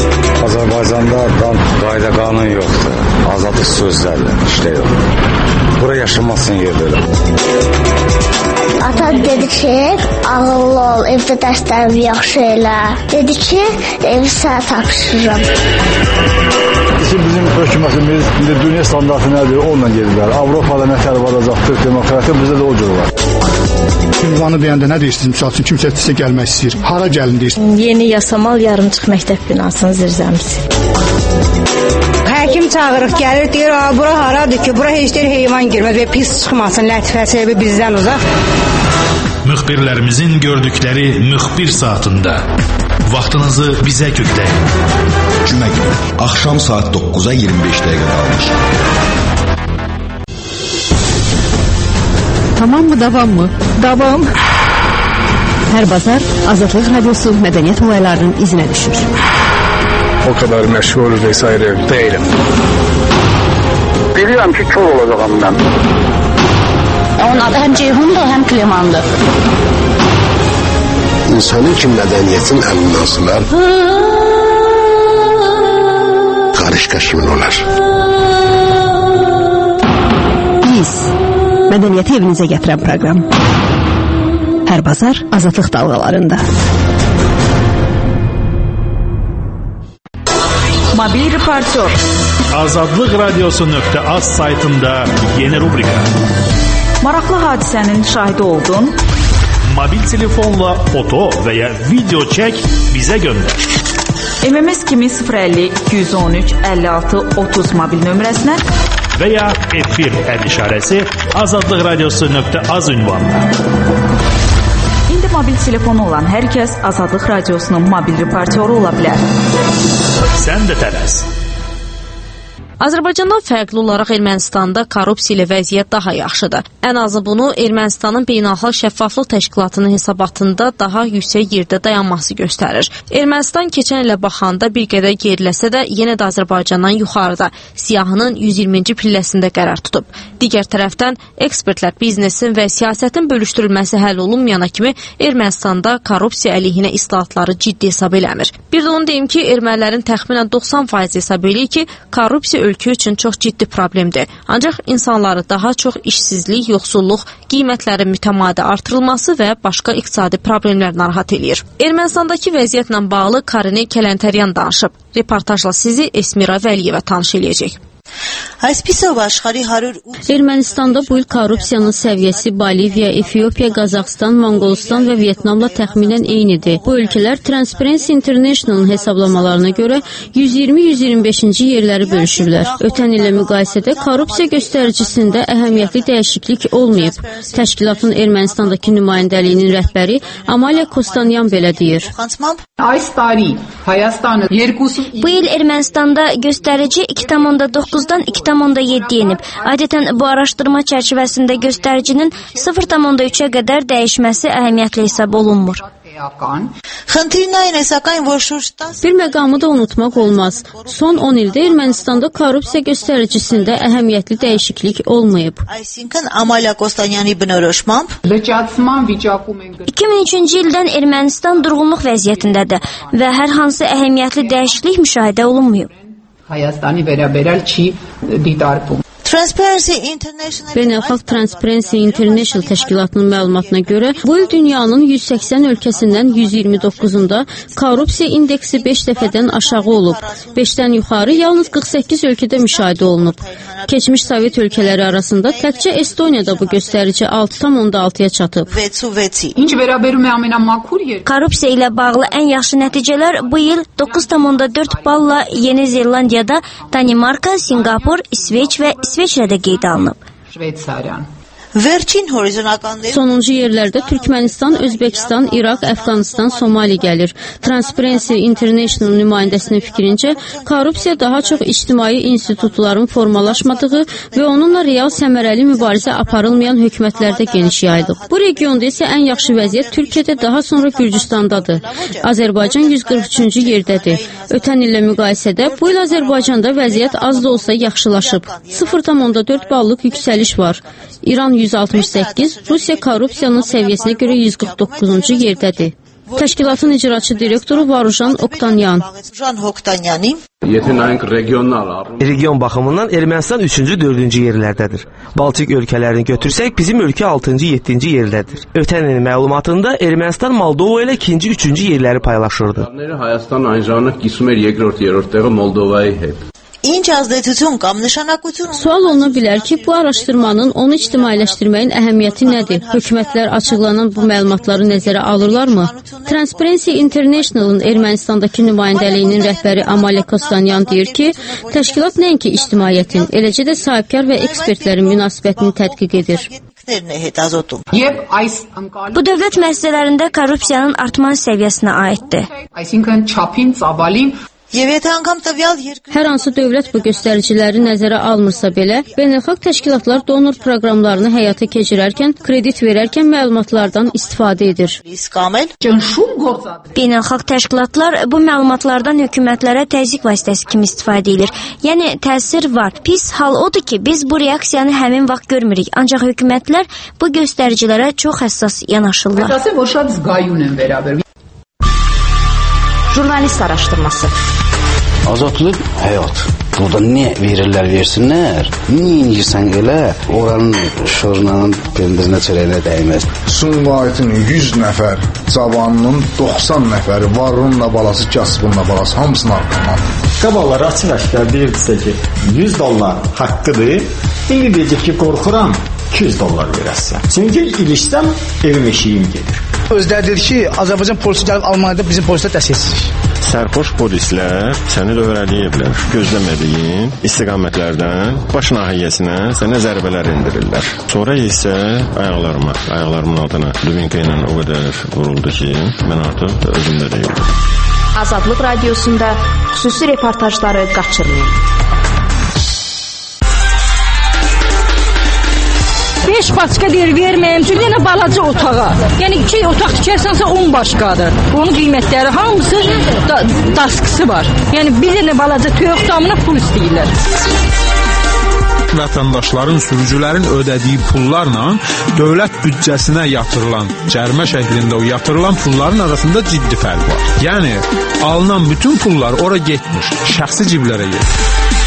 Azərbaycanda qayda qanun yoxdur. Azadlıq sözlərlə işlə yoxdur. Bura yaşanmasın yerdir. Ata dedi ki, ağıllı ol, evdə dərslərini yaxşı elə. Dedi ki, evi sənə tapşırıram. Bizim hökumətimiz dünya standartı nədir? Onunla gedirlər. Avropada nə tələb olacaqdır, demokratiya bizdə də o cür var. Ünvanı deyəndə nə deyirsiniz? Misal üçün kimsə sizə gəlmək istəyir. Hara gəlin deyirsiniz? Yeni Yasamal yarımçıq məktəb binasının zirzəmisi. Həkim çağırıq gəlir, deyir, bura haradır ki, bura heç deyir heyvan girməz və pis çıxmasın, lətifəsi bizdən uzaq. Müxbirlərimizin gördükləri müxbir saatında vaxtınızı bizə kökləyin. Cümə günü axşam saat 9-a 25 dəqiqə qalmış. Tamam mı, davam mı? Davam. Hər bazar Azadlıq Radiosu mədəniyyət olaylarının izinə düşür. O kadar məşğul vesaire değilim. Biliyorum ki kör olacağım ben. Onun adı həm Ceyhundur, həm Klemandır. İnsanın ki mədəniyyətin əminasılar qarışqa kimin olar? Biz mədəniyyəti evinizə gətirən proqram. Hər bazar Azadlıq dalğalarında. Mobil reportör. Azadlıq Radiosu.az saytında yeni rubrika. Maraqlı hadisənin şahidi oldun. Mobil telefonla foto və ya video çək, bizə göndər. MMS kimi 050 213 56 30 mobil nömrəsinə və ya efir işarəsi Azadlıq Radiosu.az ünvanına. İndi mobil telefonu olan hər kəs Azadlıq Radiosunun mobil reportyoru ola bilər. Sən də tələs. Azərbaycandan fərqli olaraq Ermənistanda korrupsiya ilə vəziyyət daha yaxşıdır. Ən azı bunu Ermənistanın Beynəlxalq Şəffaflıq Təşkilatının hesabatında daha yüksək yerdə dayanması göstərir. Ermənistan keçən ilə baxanda bir qədər geriləsə də yenə də Azərbaycandan yuxarıda, siyahının 120-ci pilləsində qərar tutub. Digər tərəfdən ekspertlər biznesin və siyasətin bölüşdürülməsi həll olunmayana kimi Ermənistanda korrupsiya əleyhinə islahatları ciddi hesab eləmir. Bir də onu deyim ki, ermənilərin təxminən 90% hesab eləyir ki, korrupsiya ölkə üçün çox ciddi problemdir. Ancaq insanları daha çox işsizlik, yoxsulluq, qiymətlərin mütəmadi artırılması və başqa iqtisadi problemlər narahat eləyir. Ermənistandakı vəziyyətlə bağlı Karini Kələntəryan danışıb. Reportajla sizi Esmira Vəliyevə tanış eləyəcək. Ermənistanda bu il korrupsiyanın səviyyəsi Boliviya, Efiopiya, Qazaxstan, Monqolistan və Vyetnamla təxminən eynidir. Bu ölkələr Transparency International'ın hesablamalarına görə 120-125-ci yerləri bölüşürlər. Ötən illə müqayisədə korrupsiya göstəricisində əhəmiyyətli dəyişiklik olmayıb. Təşkilatın Ermənistandakı nümayəndəliyinin rəhbəri Amalia Kostanyan belə deyir. Bu il Ermənistanda göstərici 2,9-dan 2,7 yenib. Adətən bu araşdırma çərçivəsində göstəricinin 0,3-ə qədər dəyişməsi əhəmiyyətli hesab olunmur. Bir məqamı da unutmaq olmaz. Son 10 ildə Ermənistanda korrupsiya göstəricisində əhəmiyyətli dəyişiklik olmayıb. 2003-cü ildən Ermənistan durğunluq vəziyyətindədir və hər hansı əhəmiyyətli dəyişiklik müşahidə olunmayıb. Beynəlxalq Transparency International təşkilatının məlumatına görə bu il dünyanın 180 ölkəsindən 129-unda korrupsiya indeksi 5 dəfədən aşağı olub. 5-dən yuxarı yalnız 48 ölkədə müşahidə olunub. Keçmiş Sovet ölkələri arasında təkcə Estoniyada bu göstərici 6,6-ya çatıb. Korrupsiya ilə bağlı ən yaxşı nəticələr bu il 9,4 balla Yeni Zelandiyada, Danimarka, Singapur, İsveç və İsveçrədə qeyd alınıb. Sonuncu yerlərdə Türkmənistan, Özbəkistan, İraq, Əfqanistan, Somali gəlir. Transparency International nümayəndəsinin fikrincə, korrupsiya daha çox ictimai institutların formalaşmadığı və onunla real səmərəli mübarizə aparılmayan hökumətlərdə geniş yayılıb. Bu regionda isə ən yaxşı vəziyyət Türkiyədə, daha sonra Gürcüstandadır. Azərbaycan 143-cü yerdədir. Ötən illə müqayisədə bu il Azərbaycanda vəziyyət az da olsa yaxşılaşıb. 0,4 ballıq yüksəliş var. İran 168, Rusiya korrupsiyanın səviyyəsinə görə 149-cu yerdədir. Təşkilatın icraçı direktoru Varujan Oktanyan. Region baxımından Ermənistan 3-cü, 4-cü yerlərdədir. Baltik ölkələrini götürsək, bizim ölkə 6-cı, 7-ci yerlədir. Ötən ilin məlumatında Ermənistan Moldova ilə 2-ci, 3-cü yerləri paylaşırdı. Sual oluna bilər ki, bu araşdırmanın onu ictimailəşdirməyin əhəmiyyəti nədir? Hökumətlər açıqlanan bu məlumatları nəzərə alırlarmı? Transparency International'ın Ermənistandakı nümayəndəliyinin rəhbəri Amalia Kostanyan deyir ki, təşkilat nəinki ictimaiyyətin, eləcə də sahibkar və ekspertlərin münasibətini tədqiq edir. Bu dövlət müəssisələrində korrupsiyanın artman səviyyəsinə aiddir. Hər hansı dövlət bu göstəriciləri nəzərə almırsa belə, beynəlxalq təşkilatlar donor proqramlarını həyata keçirərkən, kredit verərkən məlumatlardan istifadə edir. Beynəlxalq təşkilatlar bu məlumatlardan hökumətlərə təzyiq vasitəsi kimi istifadə edir. Yəni, təsir var. Pis hal odur ki, biz bu reaksiyanı həmin vaxt görmürük. Ancaq hökumətlər bu göstəricilərə çox həssas yanaşırlar. Jurnalist araşdırması. Azadlıq həyat. Burada nə verirlər, versinlər. Niyə inirsən elə? Oranın şorunanın pendirinə çörəyinə dəyməz. Sumqayıtın 100 nəfər cavanının 90 nəfəri varunla balası, kasbunla balası hamısını arqaman. Qaballar açıq-aşkar deyirdisə ki, 100 dollar haqqıdır. İndi deyəcək ki, qorxuram 200 dollar verəsən. Çünki ilişsəm evim eşiyim gedir. Özləri dedi ki, Azərbaycan polisi gəlib Almaniyada bizim polislər dəstəksizlik. Sərxoş polislər səni dövrələyiblər. Gözləmədiyin istiqamətlərdən baş nahiyyəsinə sənə zərbələr endirirlər. Sonra isə ayaqlarımın altına Lubinka ilə o qədər vuruldu ki, mən artıq özümdə deyildim. Azadlıq radiosunda xüsusi reportajları qaçırmayın. 5 başqa deyir verməyim, çünki yenə balaca otağa. Yəni 2 otaq tikərsənsə 10 başqadır. Onun qiymətləri hamısı daskısı var. Yəni bir dənə balaca toyuq damına pul istəyirlər. Vətəndaşların, sürücülərin ödədiyi pullarla dövlət büdcəsinə yatırılan, cərimə şəklində o yatırılan pulların arasında ciddi fərq var. Yəni alınan bütün pullar ora getmiş, şəxsi ciblərə gedir.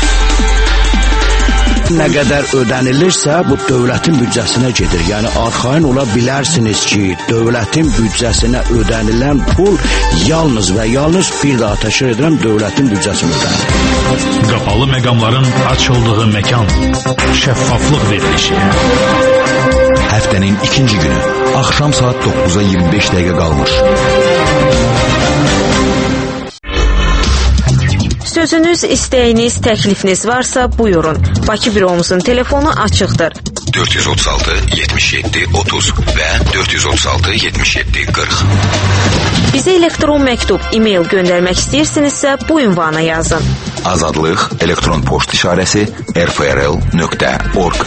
Nə qədər ödənilirsə, bu dövlətin büdcəsinə gedir. Yəni, arxain ola bilərsiniz ki, dövlətin büdcəsinə ödənilən pul yalnız və yalnız bir daha təkrar edirəm, dövlətin büdcəsinə ödənilir. Qapalı məqamların açıldığı məkan, şəffaflıq verilişi. Həftənin ikinci günü, axşam saat 9-a 25 dəqiqə qalmış. Sözünüz, istəyiniz, təklifiniz varsa buyurun. Bakı büromuzun telefonu açıqdır. 436 77 30 və 436 77 40. Bizə elektron məktub, e-mail göndərmək istəyirsinizsə bu ünvana yazın. Azadlıq elektron poçt işarəsi rfrl.org.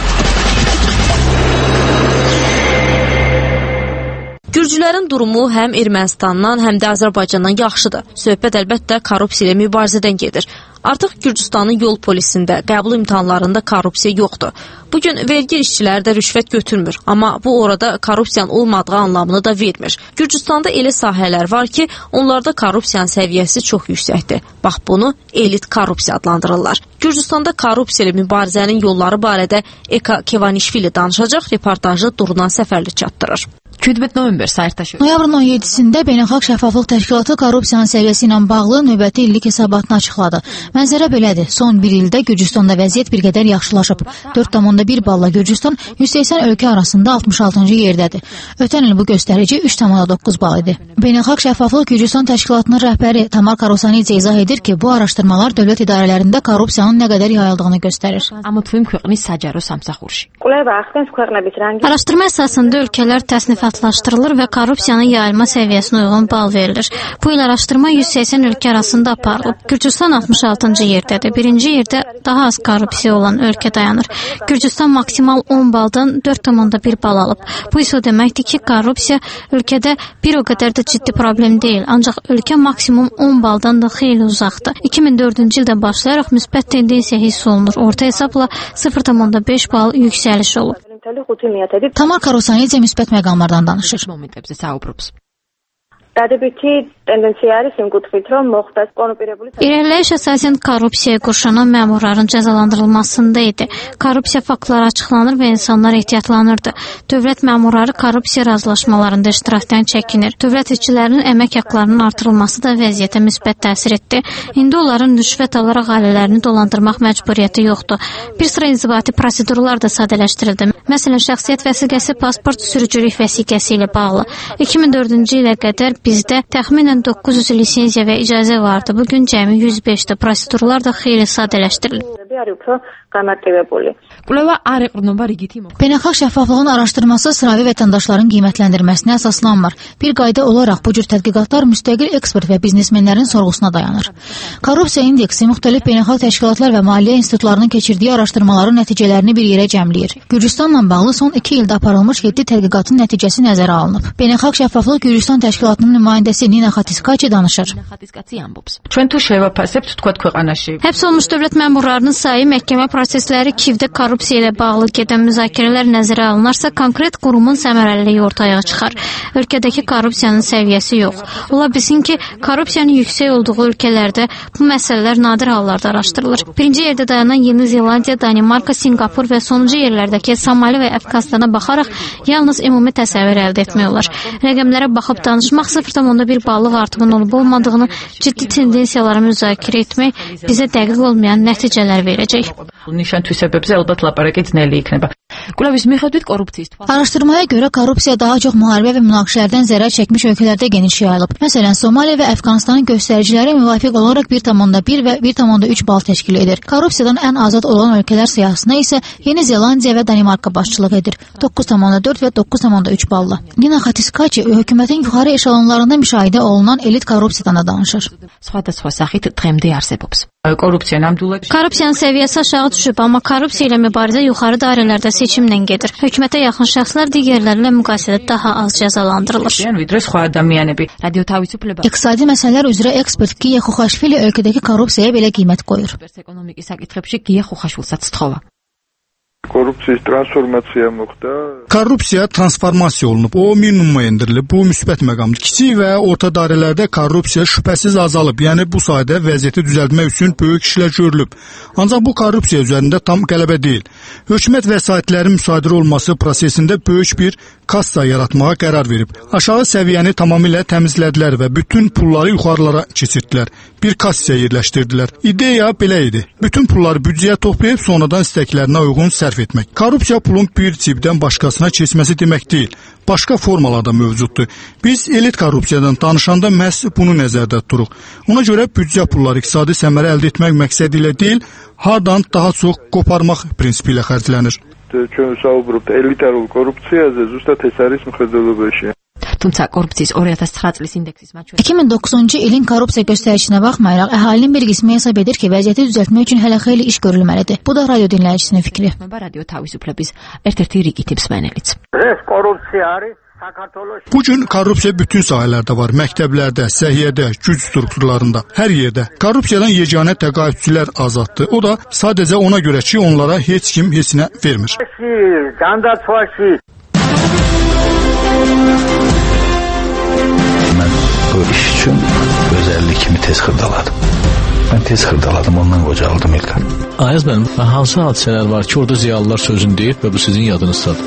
Gürcülərin durumu həm Ermənistandan, həm də Azərbaycandan yaxşıdır. Söhbət əlbəttə korrupsiya ilə mübarizədən gedir. Artıq Gürcüstanın yol polisində, qəbul imtahanlarında korrupsiya yoxdur. Bugün vergi işçiləri də rüşvət götürmür, amma bu orada korrupsiyanın olmadığı anlamını da vermir. Gürcüstanda elə sahələr var ki, onlarda korrupsiyanın səviyyəsi çox yüksəkdir. Bax bunu elit korrupsiya adlandırırlar. Gürcüstanda korrupsiya ilə mübarizənin yolları barədə Eka Kevanişvili danışacaq, reportajı Durunan Səfərli çatdırır. Noyabrın 17-sində Beynəlxalq Şəffaflıq Təşkilatı korrupsiyanın səviyyəsi ilə bağlı növbəti illik hesabatını açıqladı. Mənzərə belədir. Son bir ildə Gürcüstanda vəziyyət bir qədər yaxşılaşıb. 4,1 balla Gürcüstan 180 ölkə arasında 66-cı yerdədir. Ötən il bu göstərici 3,9 bal idi. Beynəlxalq Şəffaflıq Gürcüstan Təşkilatının rəhbəri Tamar Karosanidze izah edir ki, bu araşdırmalar dövlət idarələrində korrupsiyanın nə qədər yayıldığını göstərir. Araşdırma əsasında ölkələr təsnifatlaşdırılır və korrupsiyanın yayılma səviyyəsinə uyğun bal verilir. Bu il araşdırma 180 ölkə arasında aparılıb. Gürcüstan 66-cı yerdədir. Birinci yerdə daha az korrupsiya olan ölkə dayanır. Gürcüstan maksimal 10 baldan 4,1 bal alıb. Bu isə o deməkdir ki, korrupsiya ölkədə bir o qədər də ciddi problem deyil. Ancaq ölkə maksimum 10 baldan da xeyli uzaqdır. 2004-cü ildən başlayaraq müsbət tendensiya hiss olunur. Orta hesabla 0,5 bal yüksəliş olub. Tamar Karosanidze müsbət məqamlardan danışır. დადებითი ტენდენცია არის იმ კუთხით, რომ მოხდეს კონოპირებული. İrəliləyiş əsasən korrupsiyaya qurşanan məmurların cəzalandırılmasında idi. Korrupsiya faktları açıqlanır və insanlar ehtiyatlanırdı. Dövlət məmurları korrupsiya razılaşmalarında iştirakdan çəkinir. Dövlət işçilərinin əmək haqqlarının artırılması da vəziyyətə müsbət təsir etdi. İndi onların rüşvət alaraq ailələrini dolandırmaq məcburiyyəti yoxdur. Bir sıra inzibati prosedurlar da sadələşdirildi. Məsələn, şəxsiyyət vəsiqəsi pasport sürücülük vəsiqəsi ilə bağlı. 2004-cü ilə qədər bizdə təxminən 900 lisenziya və icazə vardı. Bugün cəmi 105-dir. Prosedurlar da xeyli sadələşdirilib. Beynəlxalq şəffaflığın araşdırması sıravi vətəndaşların qiymətləndirməsinə əsaslanmır. Bir qayda olaraq bu cür tədqiqatlar müstəqil ekspert və biznesmenlərin sorğusuna dayanır. Korrupsiya indeksi müxtəlif beynəlxalq təşkilatlar və maliyyə institutlarının keçirdiyi araşdırmaların nəticələrini bir yerə cəmləyir. Gürcüstanla bağlı son 2 ildə aparılmış 7 tədqiqatın nəticəsi nəzərə alınıb. Beynəlxalq şəffaflıq Gürcüstan təşkilatının nümayəndəsi Nina Xatiskaçi danışır. Həbs olmuş dövlət məmurlarının sayı, məhkəmə prosesləri, Kiyevdə korrupsiya ilə bağlı gedən müzakirələr nəzərə alınarsa, konkret qurumun səmərəliliyi ortaya çıxar. Ölkədəki korrupsiyanın səviyyəsi yox. Ola bilsin ki, korrupsiyanın yüksək olduğu ölkələrdə bu məsələlər nadir hallarda araşdırılır. Birinci yerdə dayanan Yeni Zelandiya, Danimarka, Singapur və sonuncu yerlərdəki Somali və Əfqanistana baxaraq yalnız ümumi təsəvvür əldə etmək olar. Rəqəmlərə baxıb danışmaq, 0,1 ballıq artımın olub-olmadığını, ciddi tendensiyaları müzakirə etmək bizə dəqiq olmayan nəticələr verəcək. Araşdırmaya görə korrupsiya daha çox müharibə və münaqişələrdən zərər çəkmiş ölkələrdə geniş yayılıb. Məsələn, Somaliya və Əfqanistanın göstəriciləri müvafiq olaraq 1,1 və 1,3 bal təşkil edir. Korrupsiyadan ən azad olan ölkələr siyahısına isə Yeni Zelandiya və Danimarka başçılıq edir. 9,4 və 9,3 balla. Nina Xatiskaçi hökumətin yuxarı eşelonlarında müşahidə olunan elit korrupsiyadan da danışır. Korrupsiyanın səviyyəsi aşağı düşüb, amma korrupsiya ilə mübarizə yuxarı dairələrdə seçimlə gedir. Hökumətə yaxın şəxslər digərlərlə müqayisədə daha az cəzalandırılır. İqtisadi məsələlər üzrə ekspert Giya Xuxaşvili ölkədəki korrupsiyaya belə qiymət qoyur. Korrupsiya transformasiya olunub, o minimuma endirilib, bu müsbət məqamdır. Kiçik və orta dairələrdə korrupsiya şübhəsiz azalıb, yəni bu sayədə vəziyyəti düzəltmək üçün böyük işlər görülüb. Ancaq bu korrupsiya üzərində tam qələbə deyil. Hökumət vəsaitlərin müsadirə olması prosesində böyük bir kassa yaratmağa qərar verib. Aşağı səviyyəni tamamilə təmizlədilər və bütün pulları yuxarılara keçirdilər. Bir kassaya yerləşdirdilər. İdeya belə idi. Bütün pulları büdcəyə toplayıb sonradan istəklərinə uyğun sərf etmək. Korrupsiya pulun bir cibdən başqasına keçməsi demək deyil. Başqa formalar da mövcuddur. Biz elit korrupsiyadan danışanda məhz bunu nəzərdə tuturuq. Ona görə büdcə pulları iqtisadi səmərə əldə etmək məqsədi ilə deyil, hardan daha çox qoparmaq prinsipi ilə xərclənir. 2009-cu ilin korrupsiya göstəricinə baxmayaraq, əhalinin bir qismi hesab edir ki, vəziyyəti düzəltmək üçün hələ xeyli iş görülməlidir. Bu da radio dinləyicisinin fikri. Bugün korrupsiya bütün sahələrdə var. Məktəblərdə, səhiyyədə, güc strukturlarında, hər yerdə. Korrupsiyadan yeganə təqaüdçülər azaddır. O da sadəcə ona görə ki, onlara heç kim heç nə vermir. Mən bu iş üçün özəllik kimi tez xırdaladım. Mən tez xırdaladım, ondan qocaldım İlqar. Ayaz mənim, hansı hadisələr var ki, orada ziyalılar sözünü deyib və bu sizin yadınızdadır?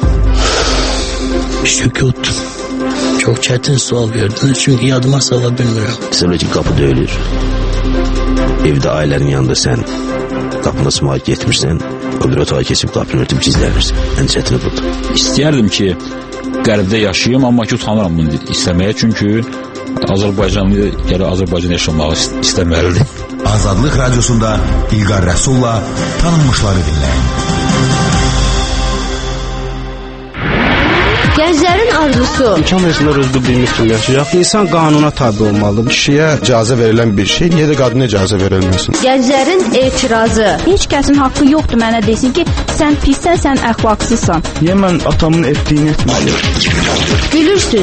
Sükut. Çok çətin sual verdiniz çünkü yadıma sala bilmirəm. Sən ki, qapı döyülür. Evdə ailənin yanında sən qapına sımağa getmirsən, o bir otağa keçib qapını örtüb gizlənirsən. Ən çətini budur. İstəyərdim ki, qərbdə yaşayayım, amma ki, utanıram bunu istəməyə, çünki Azərbaycanlı gələ Azərbaycan yaşamağı istəməlidir. Azadlıq Radiosunda İlqar Rəsulla tanınmışları dinləyin. Gənclərin arzusu. İmkan versinlər öz bildiyimiz kimi yaşayaq. İnsan qanuna tabi olmalı. Kişiyə icazə verilən bir şey, niyə də qadına icazə verilməsin? Gənclərin etirazı. Heç kəsin haqqı yoxdur mənə desin ki, sən pissən, sən əxlaqsızsan. Niyə mən atamın etdiyini etməliyim? Gülürsüz.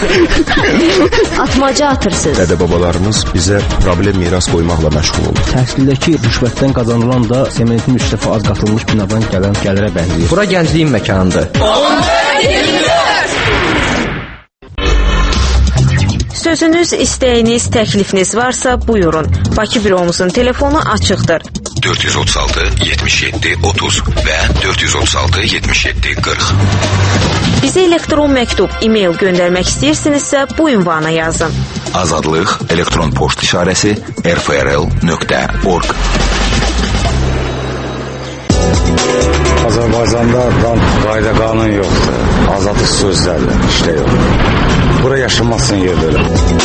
Atmaca atırsınız. Dədə-babalarımız bizə problem miras qoymaqla məşğul olur. Təhsildəki rüşvətdən qazanılan da sementin 3 dəfə az qatılmış binadan gələn gəlirə bənzəyir. Bura gəncliyin məkanıdır. Sözünüz, istəyiniz, təklifiniz varsa buyurun. Bakı büromuzun telefonu açıqdır. 436 77 30 və 436 77 40. Bizə elektron məktub, e-mail göndərmək istəyirsinizsə bu ünvana yazın. Azadlıq elektron poçt işarəsi rfrl.org. Azərbaycanda qayda qanun yoxdur. Azadlıq sözlərlə işte yox. Bura yaşamazsın yer belə.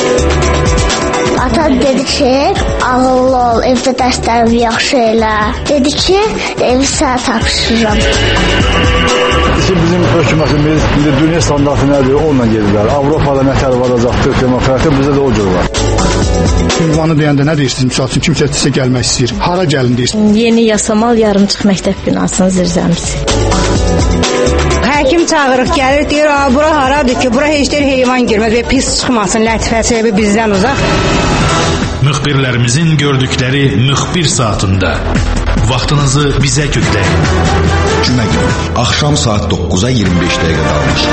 Ata dedi ki, ağıllı ol, evdə dərslərimi yaxşı elə. Dedi ki, evi sənə tapşırıram. Bizim hökumətimiz indi dünya standartı nədir, onunla gedirlər. Avropada nətər varacaqdır, demokratiya bizdə də o cür var. Ünvanı deyəndə nə deyirsiniz? Misal üçün kimsə sizə gəlmək istəyir. Hara gəlin deyirsiniz? Yeni Yasamal yarımçıq məktəb binasının zirzəmisi. Həkim çağırıq gəlir, deyir, bura haradır ki, bura heç deyir heyvan girməz və pis çıxmasın, lətifəsi bizdən uzaq. Müxbirlərimizin gördükləri müxbir saatında vaxtınızı bizə kökləyin. Cümə günü, axşam saat 9-a 25 dəqiqə qalmış.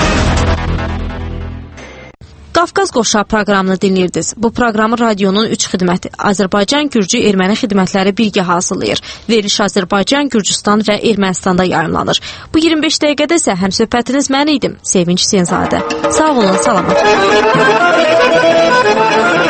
Qafqaz Qoşağı proqramını dinləyirdiniz. Bu proqramı radionun 3 xidməti Azərbaycan, Gürcü, Erməni xidmətləri birgə hazırlayır. Veriliş Azərbaycan, Gürcüstan və Ermənistanda yayımlanır. Bu 25 dəqiqədə isə həmsöhbətiniz mən idim, Sevinç Senzadə. Sağ olun, salamat.